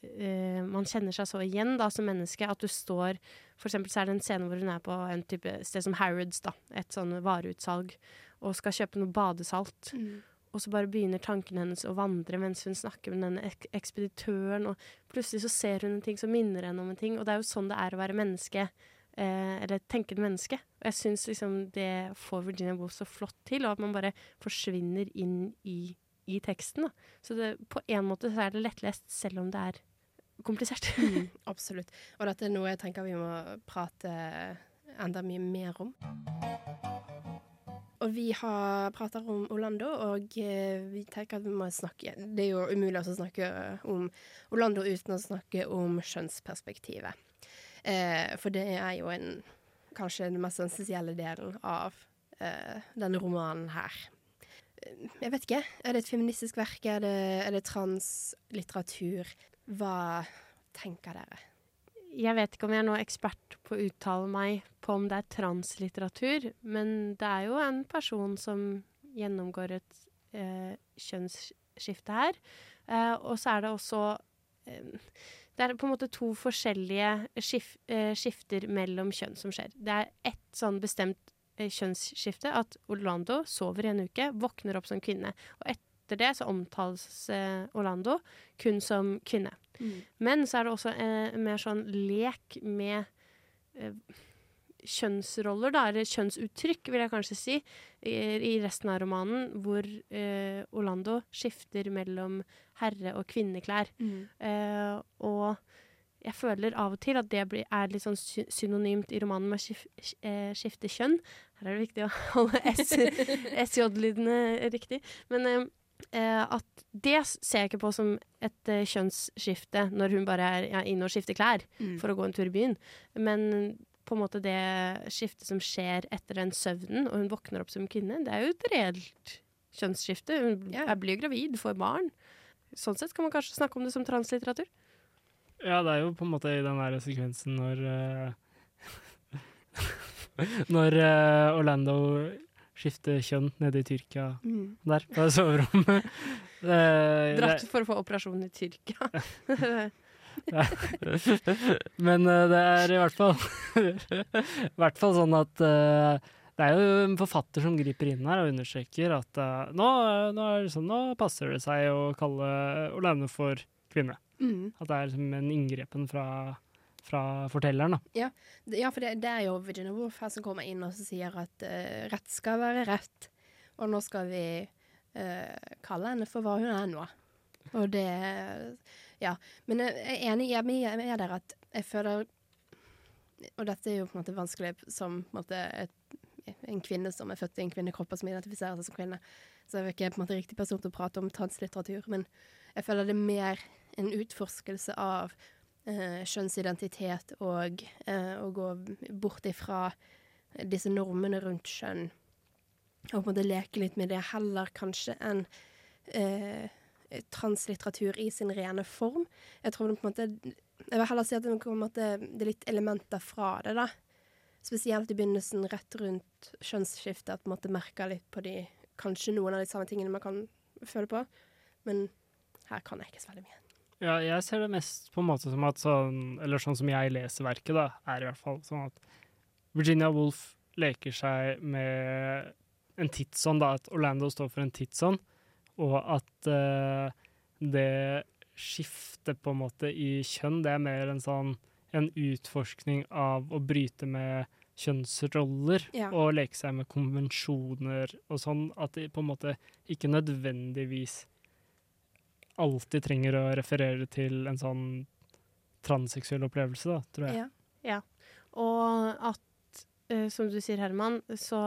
man kjenner seg så igjen da, som menneske, at du står, for eksempel så det en scene hvor hun på en type sted som Harrods da, et sånn vareutsalg, og skal kjøpe noe badesalt. Og så bare begynner tanken hennes å vandre mens hun snakker med denne ekspeditøren, og plutselig så ser hun en ting som minner henne om en ting, og det jo sånn det å være menneske, eller et tenkende menneske. Og jeg synes liksom det får Virginia Woolf så flott til, og at man bare forsvinner inn i teksten. Da. Så på en måte så det lettlest, selv om det komplisert. Absolutt. Og dette noe jeg tenker vi må prate enda mye mer om. Og vi prater om Orlando, og vi tenker at vi må snakke. Det jo umulig å snakke om Orlando uten å snakke om kjønnsperspektivet. For det jo kanskje den mest essensielle delen av denne romanen her. Jeg vet ikke, det et feministisk verk? Det translitteratur? Hva tenker dere? Jeg vet ikke om jeg nå ekspert på å uttale meg på om det translitteratur, men det jo en person som gjennomgår et kjønnsskifte her. Og så det også det på en måte to forskjellige skifter mellom kjønn som skjer. Det ett sånn bestemt kjønnsskifte, at Orlando sover i en uke, våkner opp som kvinne, og etter det så omtales Orlando kun som kvinne. Men så det også mer sånn lek med kjønnsroller, da, eller kjønnsuttrykk, vil jeg kanskje si, i resten av romanen, hvor Orlando skifter mellom herre- og kvinneklær. Og jeg føler av og til at det litt sånn synonymt i romanen med skifte kjønn. Her det viktig å holde SJ-lydene riktig. Men at det ser jeg ikke på som et kjønnsskifte når hun bare inne og skifter klær for å gå en tur i byen. Men på en måte det skiftet som skjer etter den søvnen, og hun våkner opp som kvinne, det jo et reelt kjønnsskifte. Hun blir gravid, får barn. Sånn sett kan man kanskje snakke om det som translitteratur. Ja, det jo på en måte i den der sekvensen når Orlando skifter kjønn nede i Tyrkia der på soverommet. Dratt for å få operasjon i Tyrkia. Men det i hvert fall sånn at det jo en forfatter som griper inn her og understreker at nå passer det seg å kalle Orlando for kvinne. At det liksom en inngrepen fra fortelleren, da. Ja, for det jo Virginia Woolf her som kommer inn og sier at rett skal være rett, og nå skal vi kalle henne for hva hun nå. Og det, ja. Men jeg enig med dere at jeg føler, og dette jo på en måte vanskelig som på en måte en kvinne som født i en kvinnekropp og som identifiserer seg som kvinne, så jeg ikke på en måte riktig person til å prate om translitteratur, men jeg føler det mer en utforskelse av kjønnsidentitet og å gå bort ifra disse normene rundt kjønn og på en måte leke litt med det heller kanskje enn translitteratur i sin rene form. Jeg tror det på en måte jeg vil heller si at det litt elementer fra det da. Spesielt i begynnelsen rett rundt kjønnsskiftet at man merker litt på kanskje noen av de samme tingene man kan føle på, men her kan jeg ikke så veldig mye. Ja, jeg ser det mest på en måte som at sånn som jeg leser verket da, i hvert fall sånn at Virginia Woolf leker seg med en tidsånd da, at Orlando står for en tidsånd, og at det skiftet på en måte i kjønn, det mer en utforskning av å bryte med kjønnsroller og leke seg med konvensjoner og sånn, at det på en måte ikke nødvendigvis alltid trenger å referere til en sånn transseksuell opplevelse, da, tror jeg. Ja. Og at, som du sier, Herman, så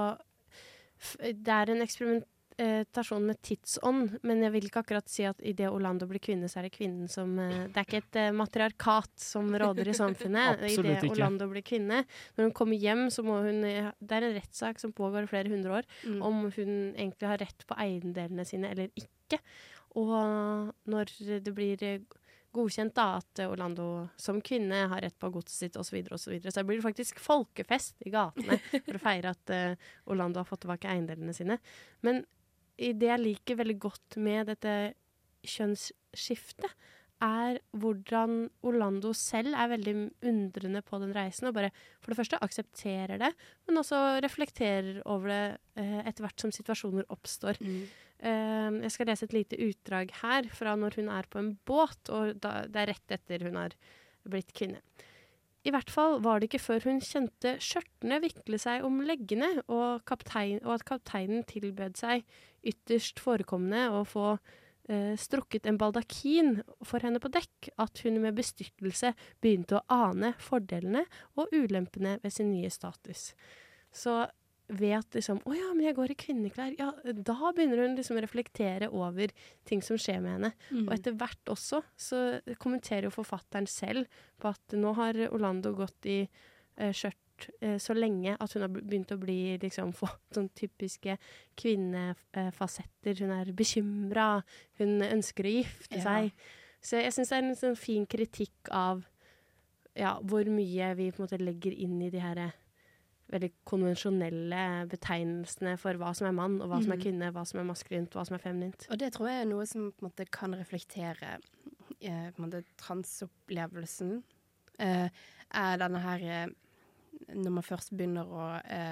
det en eksperimentasjon med tidsånd, men jeg vil ikke akkurat si at i det Orlando blir kvinne, så det kvinnen som det ikke et matriarkat som råder i samfunnet. I det Orlando blir kvinne. Når hun kommer hjem, så må hun det en rettssak som pågår flere 100 år, om hun egentlig har rett på eiendelene sine eller ikke. Og når det blir godkjent da, at Orlando som kvinne har rett på godset sitt, og så videre, så blir det faktisk folkefest i gatene for å feire at Orlando har fått tilbake eiendelene sine. Men det jeg liker veldig godt med dette kjønnsskiftet, hvordan Orlando selv veldig undrende på den reisen, og bare for det første aksepterer det, men også reflekterer over det etter hvert som situasjoner oppstår. Jeg skal lese et lite utdrag her fra når hun på en båt, og det rett etter hun har blitt kvinne. I hvert fall var det ikke før hun kjente skjørtene vikle seg om leggene, og at kapteinen tilbød seg ytterst forekommende å få strukket en baldakin for henne på dekk, at hun med bestyrtelse begynte å ane fordelene og ulempene ved sin nye status. Så vet liksom, men jeg går i kvinneklær. Ja, da begynner hun liksom å reflektere over ting som skjer med henne. Og etter hvert også, så kommenterer jo forfatteren selv på at nå har Orlando gått i skjørt så lenge at hun har begynt å bli liksom få sånn typiske kvinnefasetter. Hun bekymret, hun ønsker å gifte seg. Så jeg synes det en sånn fin kritikk av hvor mye vi på en måte legger inn i de her veldig konvensjonelle betegnelsene for hva som mann, og hva som kvinne, hva som maskulint, hva som feminint. Og det tror jeg noe som på en måte kan reflektere på en måte transopplevelsen. Denne her når man først begynner å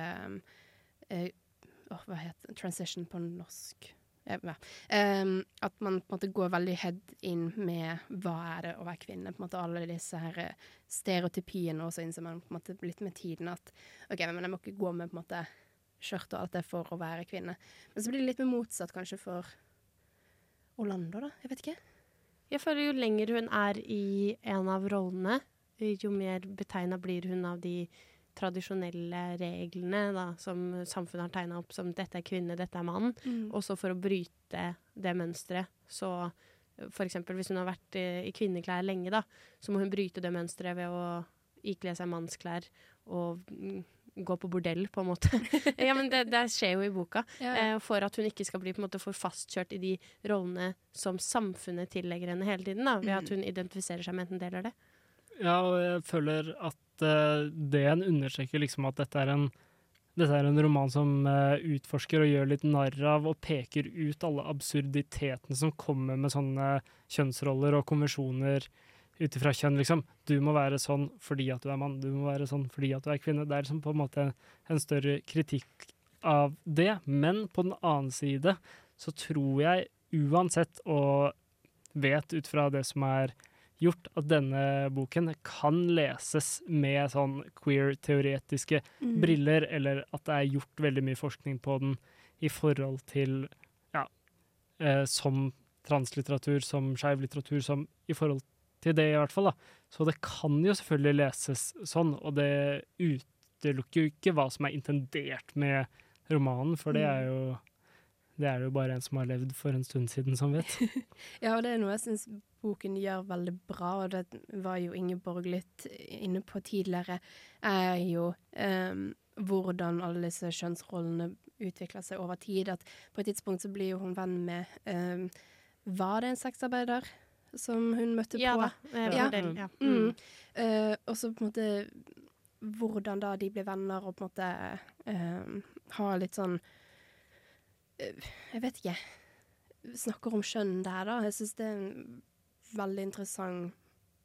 hva heter transition på norsk? At man på en måte går veldig head in med hva det å være kvinne. På en måte alle disse her stereotypiene, og så innser man på en måte litt med tiden at men jeg må ikke gå med på en måte skjørt og alt det for å være kvinne. Men så blir det litt mer motsatt kanskje for Orlando da, jeg vet ikke. Jeg føler jo lenger hun i en av rollene, jo mer betegnet blir hun av de tradisjonelle reglene da, som samfunnet har tegnet opp som dette kvinne, dette mann. Og så for å bryte det mønstret, så for eksempel hvis hun har vært i kvinneklær lenge da, så må hun bryte det mønstret ved å ikle seg mannsklær og gå på bordell på en måte. Men det skjer jo i boka. For at hun ikke skal bli på en måte for fastkjørt i de rollene som samfunnet tillegger henne hele tiden da, ved at hun identifiserer seg med enten del av det. Ja, og jeg føler at det en understreker liksom at dette en roman som utforsker og gjør litt narr av og peker ut alle absurditetene som kommer med sånne kjønnsroller og konvensjoner utifra kjønn, liksom. Du må være sånn fordi at du mann, du må være sånn fordi at du kvinne. Det liksom på en måte en større kritikk av det, men på den annen side så tror jeg uansett og vet ut fra det som gjort at denne boken kan leses med sånn queer-teoretiske briller, eller at det gjort veldig mye forskning på den i forhold til, som translitteratur, som skeiv-litteratur, som i forhold til det i hvert fall da. Så det kan jo selvfølgelig leses sånn, og det utelukker jo ikke hva som intendert med romanen, for det er jo bare en som har levd for en stund siden som vet. Ja, og det noe jeg synes boken gjør veldig bra, og det var jo Ingeborg litt inne på tidligere, jo hvordan alle disse kjønnsrollene utvikler seg over tid, at på et tidspunkt så blir jo hun venn med var det en sexarbeider som hun møtte på? Ja da. Og så på en måte hvordan da de blir venner og på en måte har litt sånn jeg vet ikke, snakker om kjønn der da. Jeg synes det en veldig interessant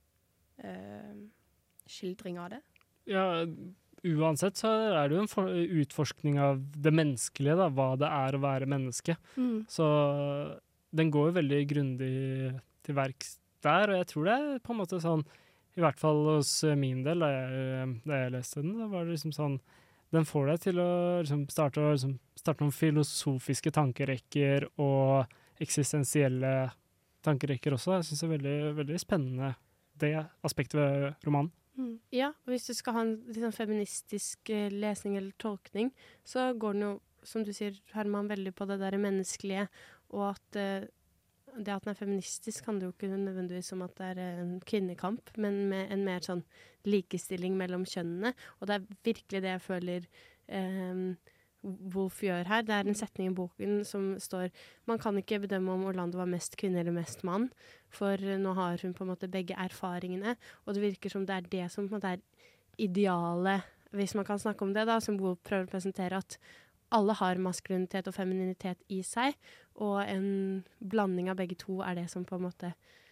skildring av det. Ja, uansett så det jo en utforskning av det menneskelige, da, hva det å være menneske. Så den går jo veldig grundig til verks der, og jeg tror det på en måte sånn, i hvert fall hos min del, da jeg leste den, da var det liksom sånn, den får deg til å liksom, starte noen filosofiske tankerekker og eksistensielle tankerekker også. Jeg synes det veldig, veldig spennende, det aspektet ved romanen. Ja, og hvis du skal ha en liksom, feministisk lesning eller tolkning, så går den jo, som du sier, Herman, veldig på det der menneskelige, og at det at den feministisk handler jo ikke nødvendigvis om at det en kvinnekamp, men med en mer sånn likestilling mellom kjønnene, og det virkelig det jeg føler Woolf gjør her. Det en setning i boken som står, man kan ikke bedømme om Orlando var mest kvinne eller mest mann, for nå har hun på en måte begge erfaringene, og det virker som det det som på en måte idealet, hvis man kan snakke om det da, som Woolf prøver å presentere, at alle har maskulinitet og femininitet i seg, og en blanding av begge to det som på en måte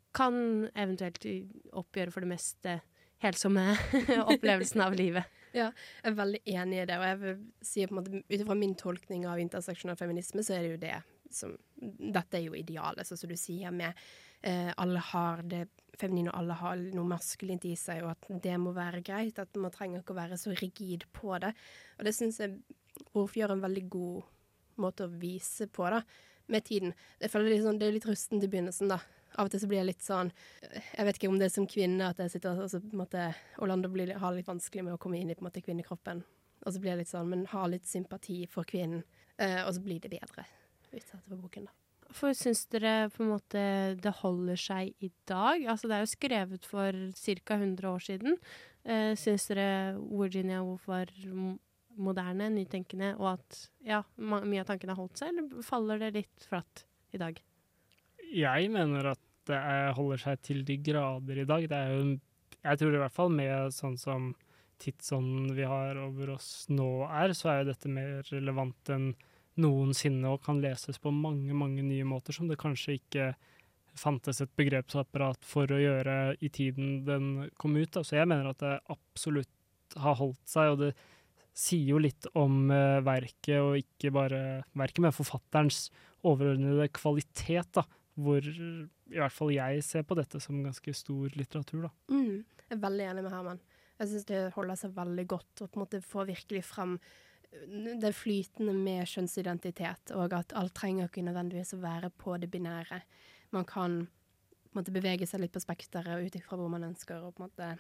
kan eventuelt oppgjøre for det mest helsomme opplevelsen av livet. Ja, jeg er veldig enig i det, og jeg vil si på en måte, utifra min tolkning av interseksjonell feminisme, så er det jo det som, dette er jo idealet, så som du sier med alle har det feminine, og alle har noe maskulint i seg, og at det må være greit, at man trenger ikke å være så rigid på det. Og det synes jeg Wolf gjør en veldig god måte å vise på da, med tiden. Jeg føler det er litt rustent i begynnelsen da. Av og til så blir jeg litt sånn, jeg vet ikke om det er som kvinne, at jeg sitter og så på en måte, Orlando har litt vanskelig med å komme inn i på en måte kvinnekroppen. Og så blir jeg litt sånn, men har litt sympati for kvinnen, og så blir det bedre utsatt på boken da. For synes dere på en måte det holder seg i dag? Altså det er jo skrevet for cirka 100 år siden. Synes dere Virginia Woolf var moderne, nytenkende, og at ja, mye av tankene har holdt seg, eller faller det litt flatt i dag? Jeg mener at det holder seg til de grader i dag. Det er jo, jeg tror i hvert fall med sånn som tidsånden vi har over oss nå så er jo dette mer relevant enn noensinne og kan leses på mange, mange nye måter som det kanskje ikke fantes et begrepsapparat for å gjøre i tiden den kom ut. Så jeg mener at det absolutt har holdt seg, og det sier jo litt om verket, og ikke bare verket, men forfatterens overordnede kvalitet, da, hvor i hvert fall jeg ser på dette som ganske stor litteratur. Da. Jeg er veldig enig med Herman. Jeg synes det holder seg veldig godt, og på en måte får virkelig frem det flytende med kjønnsidentitet, og at alt trenger ikke nødvendigvis å være på det binære. Man kan på en måte bevege seg litt på spekteret ut ifra hvor man ønsker, og på en måte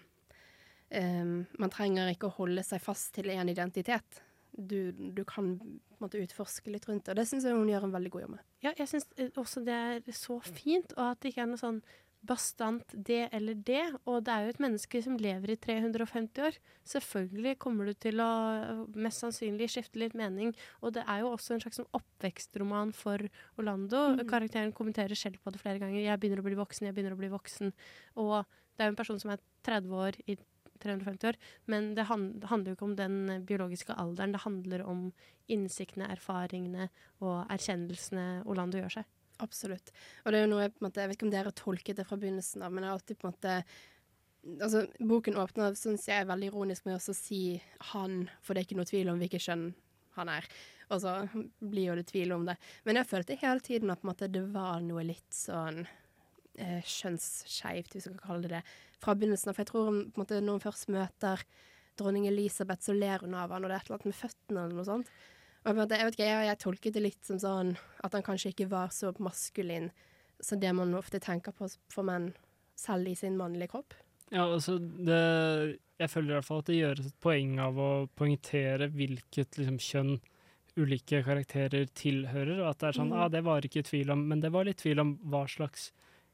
man trenger ikke å holde seg fast til en identitet. Du kan på en måte utforske litt rundt det, og det synes jeg hun gjør en veldig god jobb med. Ja, jeg synes også det er så fint, og at det ikke er noe sånn bastant det eller det, og det er jo et menneske som lever i 350 år. Selvfølgelig kommer du til å mest sannsynlig skifte litt mening, og det er jo også en slags oppvekstroman for Orlando. Karakteren kommenterer selv på det flere ganger. Jeg begynner å bli voksen, og det er jo en person som er 30 år i 350 år, men det handler jo ikke om den biologiske alderen, det handler om innsiktene, erfaringene og erkjennelsene Orlando gjør seg. Absolutt. Og det er jo noe, på en måte, jeg vet ikke om dere tolket det fra begynnelsen av, men jeg har alltid på en måte, altså boken åpner, synes jeg er veldig ironisk med å si han, for det er ikke noe tvil om hvilket kjønn han er. Og så blir jo det tvil om det. Men jeg følte hele tiden at på en måte, det var noe litt sånn kjønnsskjevt, hvis jeg kan kalle det det, fra begynnelsen av. For jeg tror på en måte, når hun først møter dronning Elisabeth, så ler hun av han, og det er et eller annet med føttene eller noe sånt. Og jeg vet ikke, jeg tolket det litt som sånn at han kanskje ikke var så maskulin som det man ofte tenker på for menn selv i sin mannlige kropp. Ja, altså jeg føler i hvert fall at det gjøres et poeng av å poengtere hvilket liksom, kjønn ulike karakterer tilhører, og at det er sånn, det var ikke tvil om, men det var litt tvil om hva slags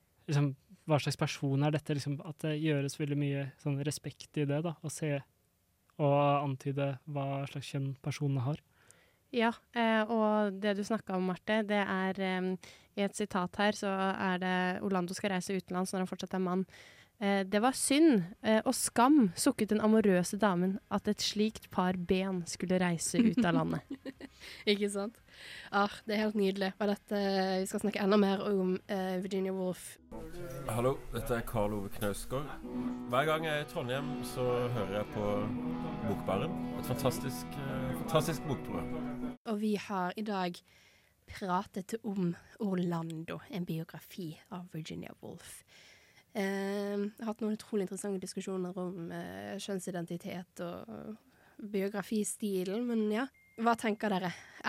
person er dette, liksom, at det gjøres veldig mye sånn, respekt i det, da, å se og antyde hva slags kjønn personene har. Ja, og det du snakket om, Marte, det er i et sitat her, så er det Orlando skal reise utenlands når han fortsatt er mann. Det var synd og skam, sukket den amorøse damen, at et slikt par ben skulle reise ut av landet. Ikke sant? Det er helt nydelig. Og vi skal snakke enda mer om Virginia Woolf. Hallo, dette er Karl Ove Knausgård. Hver gang jeg er i Trondheim, så hører jeg på Bokbaren. Et fantastisk bokprogram. Og vi har i dag pratet om Orlando, en biografi av Virginia Woolf. Jeg har hatt noen utrolig interessante diskusjoner om kjønnsidentitet og biografistilen, men ja. Hva tenker dere?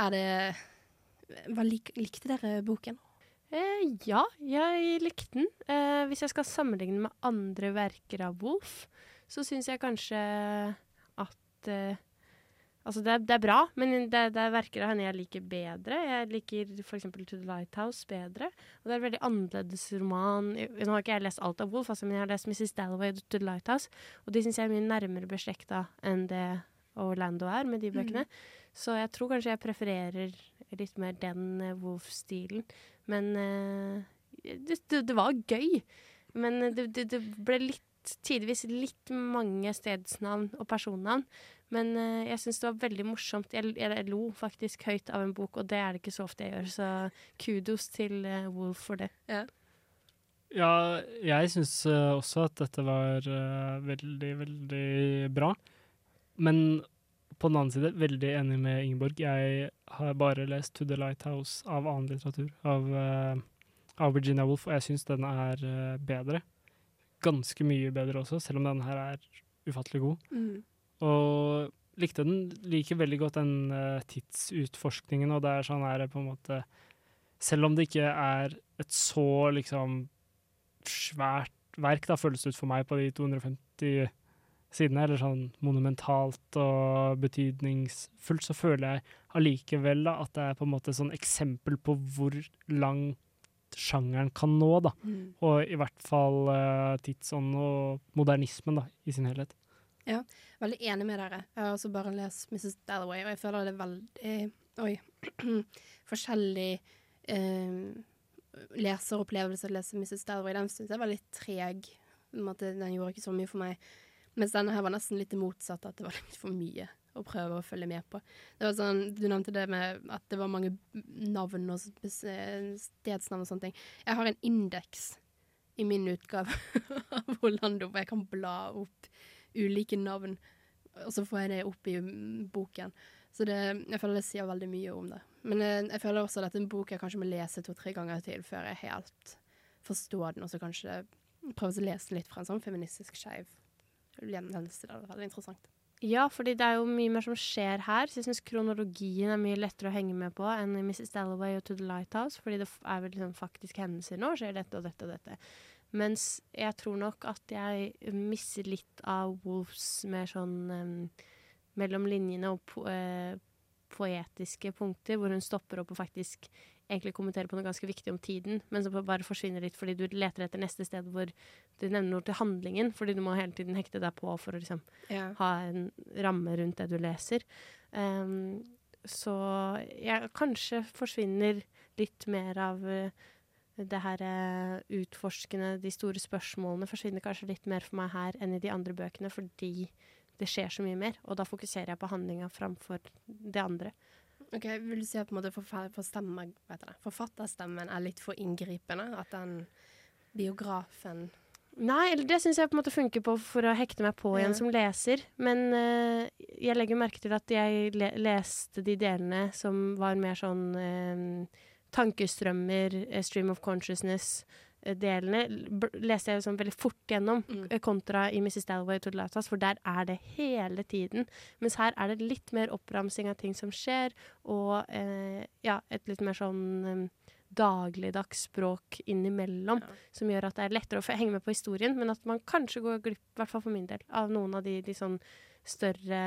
Likte dere boken? Ja, jeg likte den. Hvis jeg skal sammenligne med andre verker av Woolf, så synes jeg kanskje at altså det er bra, men det er verker av henne jeg liker bedre. Jeg liker for eksempel To the Lighthouse bedre. Og det er en veldig annerledes roman. Nå har ikke jeg lest alt av Woolf, men jeg har lest Mrs. Dalloway og To the Lighthouse. Og de synes jeg er mye nærmere beslektet enn det Orlando er med de bøkene. Så jeg tror kanskje jeg prefererer litt mer den Woolf-stilen. Men det var gøy. Men det ble tidvis litt mange stedsnavn og personnavn. Men jeg synes det var veldig morsomt. Jeg lo faktisk høyt av en bok, og det er det ikke så ofte jeg gjør. Så kudos til Woolf for det. Ja. Ja, jeg synes også at dette var veldig, veldig bra. Men på den annen side, veldig enig med Ingeborg. Jeg har bare lest To the Lighthouse av annen litteratur, av Virginia Woolf, og jeg synes den er bedre. Ganske mye bedre også, selv om den her er ufattelig god. Og liker veldig godt den tidsutforskningen, og det er sånn her på en måte, selv om det ikke er et så liksom svært verk, da føles det ut for meg på de 250 sidene, eller sånn monumentalt og betydningsfullt, så føler jeg allikevel da, at det er på en måte sånn eksempel på hvor lang sjangeren kan nå, da. Og i hvert fall tidsånd og modernismen da, i sin helhet. Ja, veldig enig med dere. Jeg har også bare lest Mrs. Dalloway, og jeg føler det er veldig forskjellig leseropplevelse å lese Mrs. Dalloway. Den synes jeg var litt treg. Den gjorde ikke så mye for meg. Mens denne her var nesten litt det motsatte, at det var litt for mye å prøve å følge med på. Det var sånn, du nevnte det med at det var mange navn og stedsnavn og sånne ting. Jeg har en indeks i min utgave av Orlando, hvor jeg kan bla opp ulike navn, og så får jeg det opp i boken. Så jeg føler det sier veldig mye om det. Men jeg føler også at dette er en bok jeg kanskje må lese 2-3 ganger til før jeg helt forstår den, og så kanskje prøve å lese litt fra en sånn feministisk skeiv gjenhendelse. Det er veldig interessant. Ja, fordi det er jo mye mer som skjer her, så jeg synes kronologien er mye lettere å henge med på enn i Mrs. Dalloway og To the Lighthouse, fordi det er vel liksom faktiske hendelser nå, skjer dette og dette og dette. Mens jeg tror nok at jeg misser litt av Woolfs mer sånn mellom linjene og poetiske punkter, hvor hun stopper opp og faktisk egentlig kommenterer på noe ganske viktig om tiden, men så bare forsvinner litt fordi du leter etter neste sted hvor du nevner noe til handlingen, fordi du må hele tiden hekte deg på for å liksom ha en ramme rundt det du leser. Så jeg kanskje forsvinner litt mer av det her utforskende, de store spørsmålene forsvinner kanskje litt mer for meg her enn i de andre bøkene, fordi det skjer så mye mer, og da fokuserer jeg på handlingen framfor det andre. Ok, vil du si at på en måte forfatterstemmen er litt for inngripende? At den biografen... Nei, det synes jeg på en måte funker på for å hekte meg på igjen som leser. Men jeg legger merke til at jeg leste de delene som var mer sånn tankestrømmer, stream of consciousness-delene, leste jeg sånn veldig fort gjennom, kontra i Mrs. Dalloway To the Lighthouse, for der er det hele tiden. Mens her er det litt mer oppramsing av ting som skjer, og et litt mer sånn dagligdags språk innimellom, som gjør at det er lettere å henge med på historien, men at man kanskje går glipp, i hvert fall for min del, av noen av de sånn større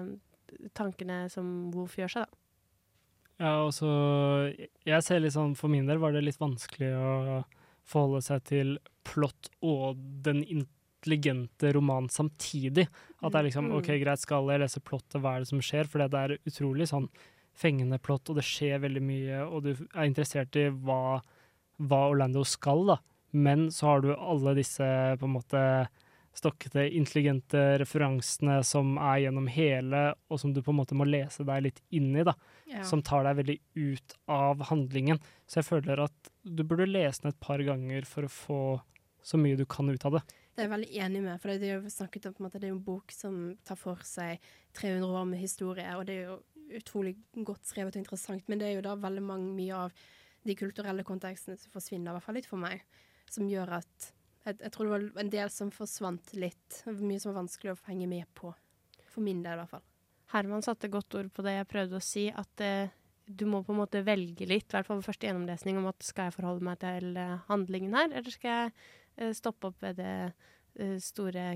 tankene som Woolf gjør seg, da. Ja, og så jeg ser litt sånn, for min del var det litt vanskelig å forholde seg til plott og den intelligente romanen samtidig. At det er liksom, ok, greit, skal jeg lese plottet, hva er det som skjer? For det er utrolig sånn fengende plott, og det skjer veldig mye, og du er interessert i hva Orlando skal, da. Men så har du alle disse, på en måte, stokkete, intelligente referansene som er gjennom hele, og som du på en måte må lese deg litt inn i, da. Ja. Som tar deg veldig ut av handlingen. Så jeg føler at du burde lese den et par ganger for å få så mye du kan ut av det. Det er jeg veldig enig med, for det er jo snakket om på en måte, det er en bok som tar for seg 300 år med historie, og det er jo utrolig godt skrevet og interessant, men det er jo da veldig mye av de kulturelle kontekstene som forsvinner, i hvert fall litt for meg, som gjør at jeg tror det var en del som forsvant litt, mye som var vanskelig å henge med på, for min del i hvert fall. Herman satte godt ord på det jeg prøvde å si, at du må på en måte velge litt, i hvert fall ved første gjennomlesning, om at skal jeg forholde meg til handlingen her, eller skal jeg stoppe opp ved det store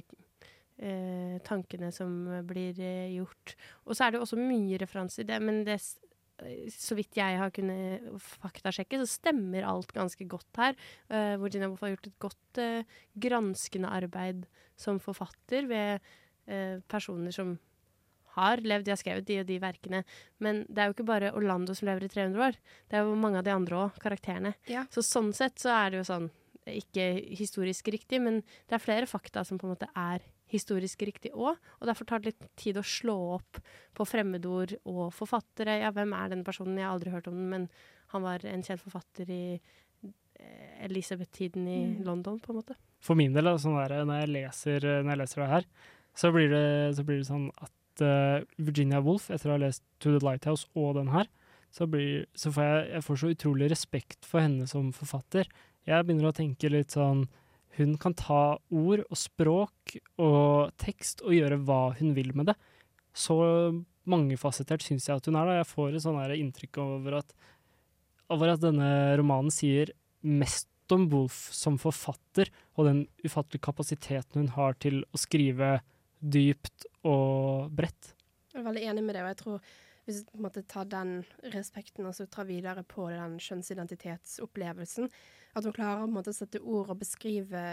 tankene som blir gjort. Og så er det også mye referanser i det, men det så vidt jeg har kunnet faktasjekke, så stemmer alt ganske godt her. Virginia Woolf har gjort et godt granskende arbeid som forfatter ved personer som har levd, de har skrevet de og de verkene. Men det er jo ikke bare Orlando som lever i 300 år. Det er jo mange av de andre også, karakterene. Ja. Så sånn sett så er det jo sånn, ikke historisk riktig, men det er flere fakta som på en måte er historisk riktig også, og derfor tar det litt tid å slå opp på fremmedord og forfattere. Ja, hvem er den personen? Jeg har aldri hørt om den, men han var en kjent forfatter i Elizabeth-tiden i London, på en måte. For min del, sånn der, når jeg leser det her, så blir det sånn at Virginia Woolf, etter å ha lest To the Lighthouse og den her, så får jeg får så utrolig respekt for henne som forfatter. Jeg begynner å tenke litt sånn, hun kan ta ord og språk og tekst og gjøre hva hun vil med det. Så mangefasettert synes jeg at hun da. Jeg får et sånn her inntrykk over at denne romanen sier mest om Woolf som forfatter, og den ufattelige kapasiteten hun har til å skrive dypt og bredt. Jeg er veldig enig med det, og jeg tror hvis vi på en måte tar den respekten og så tar videre på den kjønnsidentitetsopplevelsen, at hun klarer på en måte å sette ord og beskrive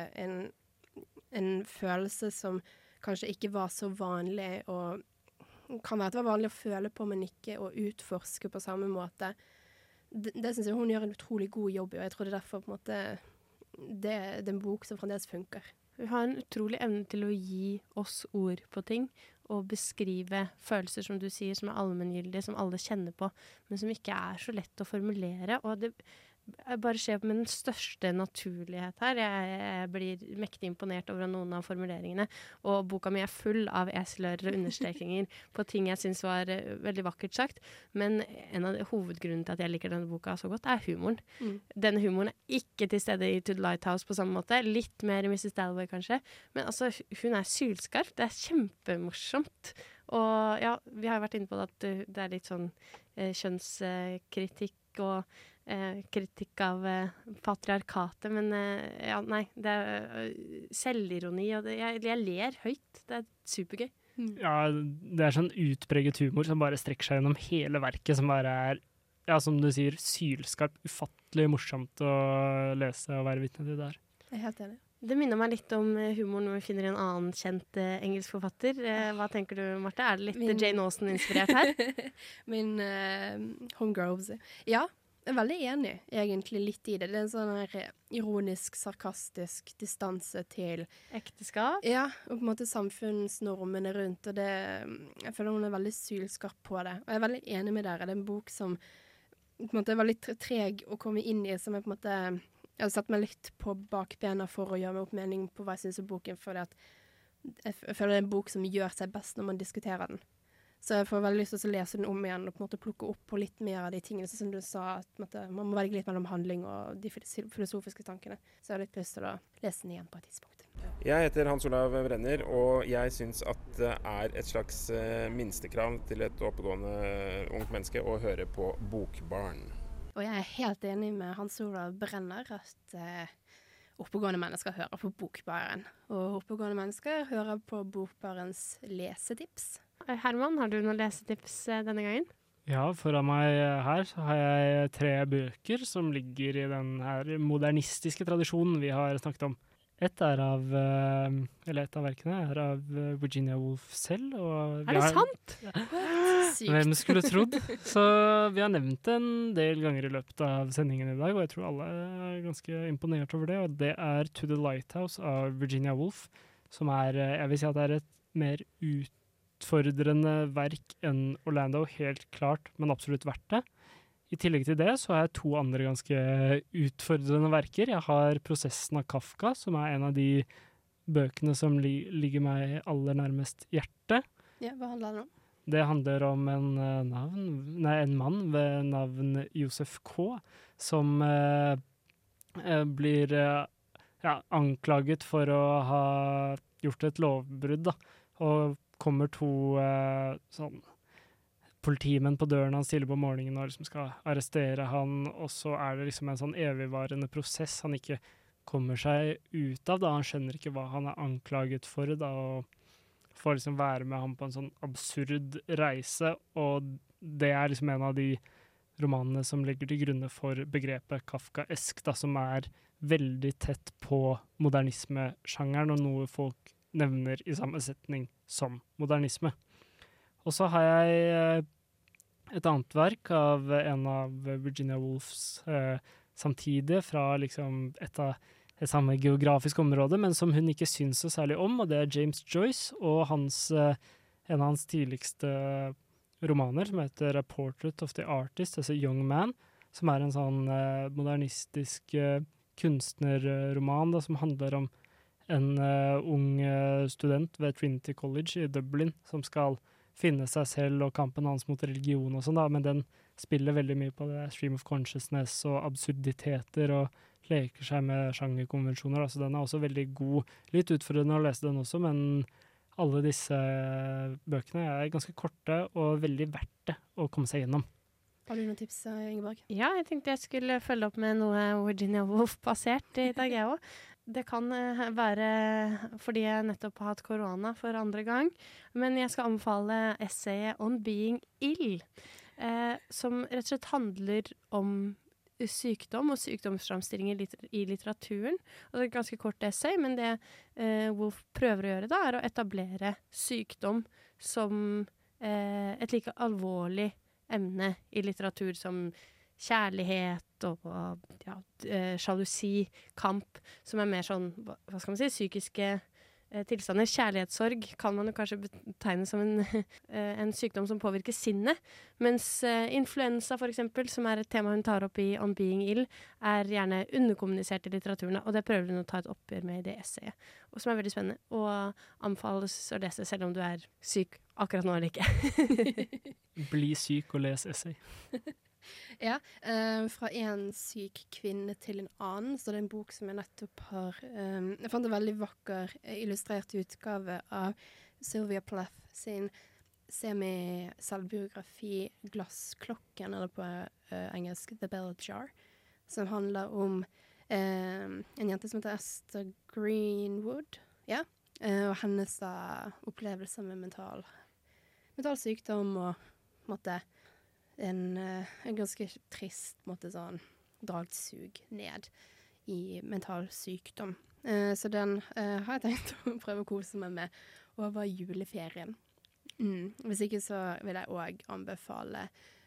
en følelse som kanskje ikke var så vanlig, og kan være at det var vanlig å føle på, men ikke å utforske på samme måte. Det synes jeg hun gjør en utrolig god jobb i, og jeg tror det er derfor på en måte det er en bok som fremdeles funker. Hun har en utrolig evne til å gi oss ord på ting, og beskrive følelser, som du sier, som er allmenngyldige, som alle kjenner på, men som ikke er så lett å formulere. Og det bare skjer med den største naturlighet her. Jeg blir mektig imponert over noen av formuleringene, og boka mi er full av eselører og understrekinger på ting jeg synes var veldig vakkert sagt, men en av hovedgrunnene til at jeg liker denne boka så godt, er humoren. Denne humoren er ikke til stede i To the Lighthouse på samme måte, litt mer i Mrs. Dalloway kanskje, men altså, hun er sylskarp, det er kjempemorsomt. Og ja, vi har vært inne på at det er litt sånn kjønnskritikk og kritikk av patriarkatet, men ja, nei, det er selvironi, og jeg ler høyt. Det er supergøy. Ja, det er sånn utpreget humor som bare strekker seg gjennom hele verket, som bare er, ja, som du sier, sylskarp, ufattelig morsomt å lese og være vitne til det her. Jeg er helt enig. Det minner meg litt om humoren når vi finner en annen kjent engelsk forfatter. Hva tenker du, Marte? Er det litt Jane Austen-inspirert her? Min Homegroves. Ja, jeg er veldig enig egentlig litt i det. Det er en sånn her ironisk, sarkastisk distanse til ekteskap. Ja, og på en måte samfunnsnormene rundt, og det, jeg føler hun er veldig sylskarp på det. Og jeg er veldig enig med dere. Det er en bok som på en måte var litt treg å komme inn i, som jeg på en måte, jeg har satt meg litt på bakbena for å gjøre meg opp mening på hva jeg synes om boken, for jeg føler det er en bok som gjør seg best når man diskuterer den. Så jeg får veldig lyst til å lese den om igjen og på en måte plukke opp på litt mer av de tingene, som du sa, at man må velge litt mellom handling og de filosofiske tankene. Så jeg har litt lyst til å lese den igjen på et tidspunkt. Jeg heter Hans Olav Brenner, og jeg synes at det er et slags minstekrav til et oppegående ungt menneske å høre på Bokbarn. Og jeg er helt enig med Hans Olav Brenner at oppegående mennesker hører på Bokbaren. Og oppegående mennesker hører på Bokbarens lesetips. Herman, har du noen lesetips denne gangen? Ja, foran meg her så har jeg 3 bøker som ligger i den her modernistiske tradisjonen vi har snakket om. Et av verkene er av Virginia Woolf selv. Og er det sant? Hvem skulle trodd? Så vi har nevnt det en del ganger i løpet av sendingen i dag, og jeg tror alle er ganske imponert over det. Og det er To the Lighthouse av Virginia Woolf, som jeg vil si at det er et mer utfordrende verk enn Orlando, helt klart, men absolutt verdt det. I tillegg til det så har jeg 2 andre ganske utfordrende verker. Jeg har Prosessen av Kafka, som er en av de bøkene som ligger meg aller nærmest hjertet. Ja, hva handler det om? Det handler om en mann ved navn Josef K., som blir anklaget for å ha gjort et lovbrudd, da, og kommer 2 politimenn på døren hans tidlig på morgenen og liksom skal arrestere han, og så er det liksom en sånn evigvarende prosess han ikke kommer seg ut av, da. Han skjønner ikke hva han er anklaget for, da, og får liksom være med ham på en sånn absurd reise, og det er liksom en av de romanene som legger til grunne for begrepet kafkaesk, da, som er veldig tett på modernismesjangeren, og noe folk nevner i samme setning som modernisme. Og så har jeg et annet verk av en av Virginia Woolfs samtidige fra liksom et samme geografisk område, men som hun ikke syns så særlig om, og det er James Joyce og en av hans tidligste romaner som heter A Portrait of the Artist, altså Young Man, som er en sånn modernistisk kunstnerroman da, som handler om en ung student ved Trinity College i Dublin som skal finne seg selv og kampen hans mot religion og sånn da, men den spiller veldig mye på det stream of consciousness og absurditeter og leker seg med sjangerkonvensjoner, da, så den også veldig god. Litt utfordrende å lese den også, men alle disse bøkene er ganske korte og veldig verdt det å komme seg gjennom. Har du noen tips, Ingeborg? Ja, jeg tenkte jeg skulle følge opp med noe Virginia Woolf-basert i dag, jeg også. Det kan være fordi jeg nettopp har hatt korona for andre gang, men jeg skal anbefale essayet On Being Ill, som rett og slett handler om sykdom og sykdomsframstillinger i litteraturen. Og det er et ganske kort essay, men det Woolf prøver å gjøre da, er å etablere sykdom som et like alvorlig emne i litteratur som kjærlighet og sjalusi, kamp, som er mer sånn, hva skal man si, psykiske tilstander. Kjærlighetssorg kan man jo kanskje betegne som en sykdom som påvirker sinnet, mens influensa for eksempel, som er et tema hun tar opp i On Being Ill, er gjerne underkommunisert i litteraturen, og det prøver hun å ta et oppgjør med i det essayet, og som er veldig spennende, og anbefales å lese selv om du er syk akkurat nå eller ikke. Bli syk og les essay. Ja, fra en syk kvinne til en annen, så det er en bok som jeg nettopp har jeg fant en veldig vakker illustrert utgave av Sylvia Plath sin semi-selvbiografi Glassklokken, eller på engelsk The Bell Jar, som handler om en jente som heter Esther Greenwood, ja, og hennes opplevelser med mental sykdom og måtte en ganske trist måte sånn dragsug ned i mental sykdom. Så den har jeg tenkt å prøve å kose meg med over juleferien. Hvis ikke så vil jeg også anbefale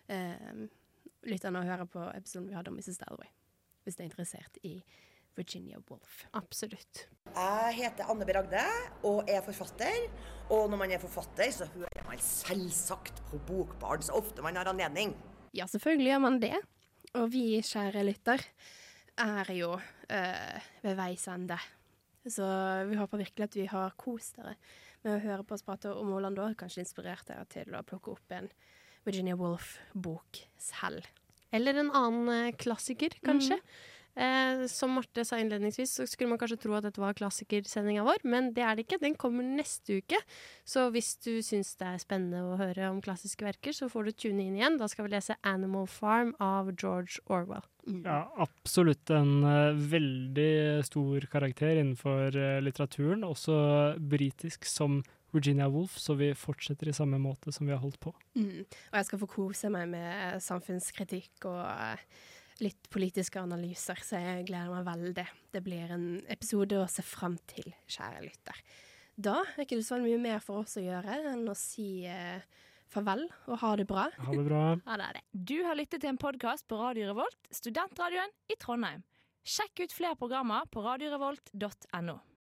lytterne å høre på episoden vi hadde om Mrs. Dalloway, hvis de er interessert i Virginia Woolf. Absolutt. Jeg heter Anne B. Ragde og er forfatter, og når man er forfatter så hører man selvsagt på Bokbarn så ofte man har anledning. Ja, selvfølgelig gjør man det. Og vi, kjære lytter, er jo ved veis ende. Så vi håper virkelig at vi har kost dere med å høre på oss prate om Orlando, kanskje inspirert dere til å plukke opp en Virginia Woolf-bok selv. Eller en annen klassiker, kanskje. Som Marte sa innledningsvis, så skulle man kanskje tro at dette var klassikersendinga vår, men det er det ikke. Den kommer neste uke. Så hvis du syns det er spennende å høre om klassiske verker, så får du tune inn igjen. Da skal vi lese Animal Farm av George Orwell. Ja, absolutt en veldig stor karakter innenfor litteraturen, også britisk som Virginia Woolf, så vi fortsetter i samme måte som vi har holdt på. Og jeg skal få kose meg med samfunnskritikk og litt politiske analyser, så jeg gleder meg veldig. Det blir en episode å se frem til, kjære lytter. Da er ikke det så mye mer for oss å gjøre enn å si farvel og ha det bra. Ha det bra. Ha det. Du har lyttet til en podcast på Radio Revolt, studentradioen i Trondheim. Sjekk ut flere programmer på radiorevolt.no.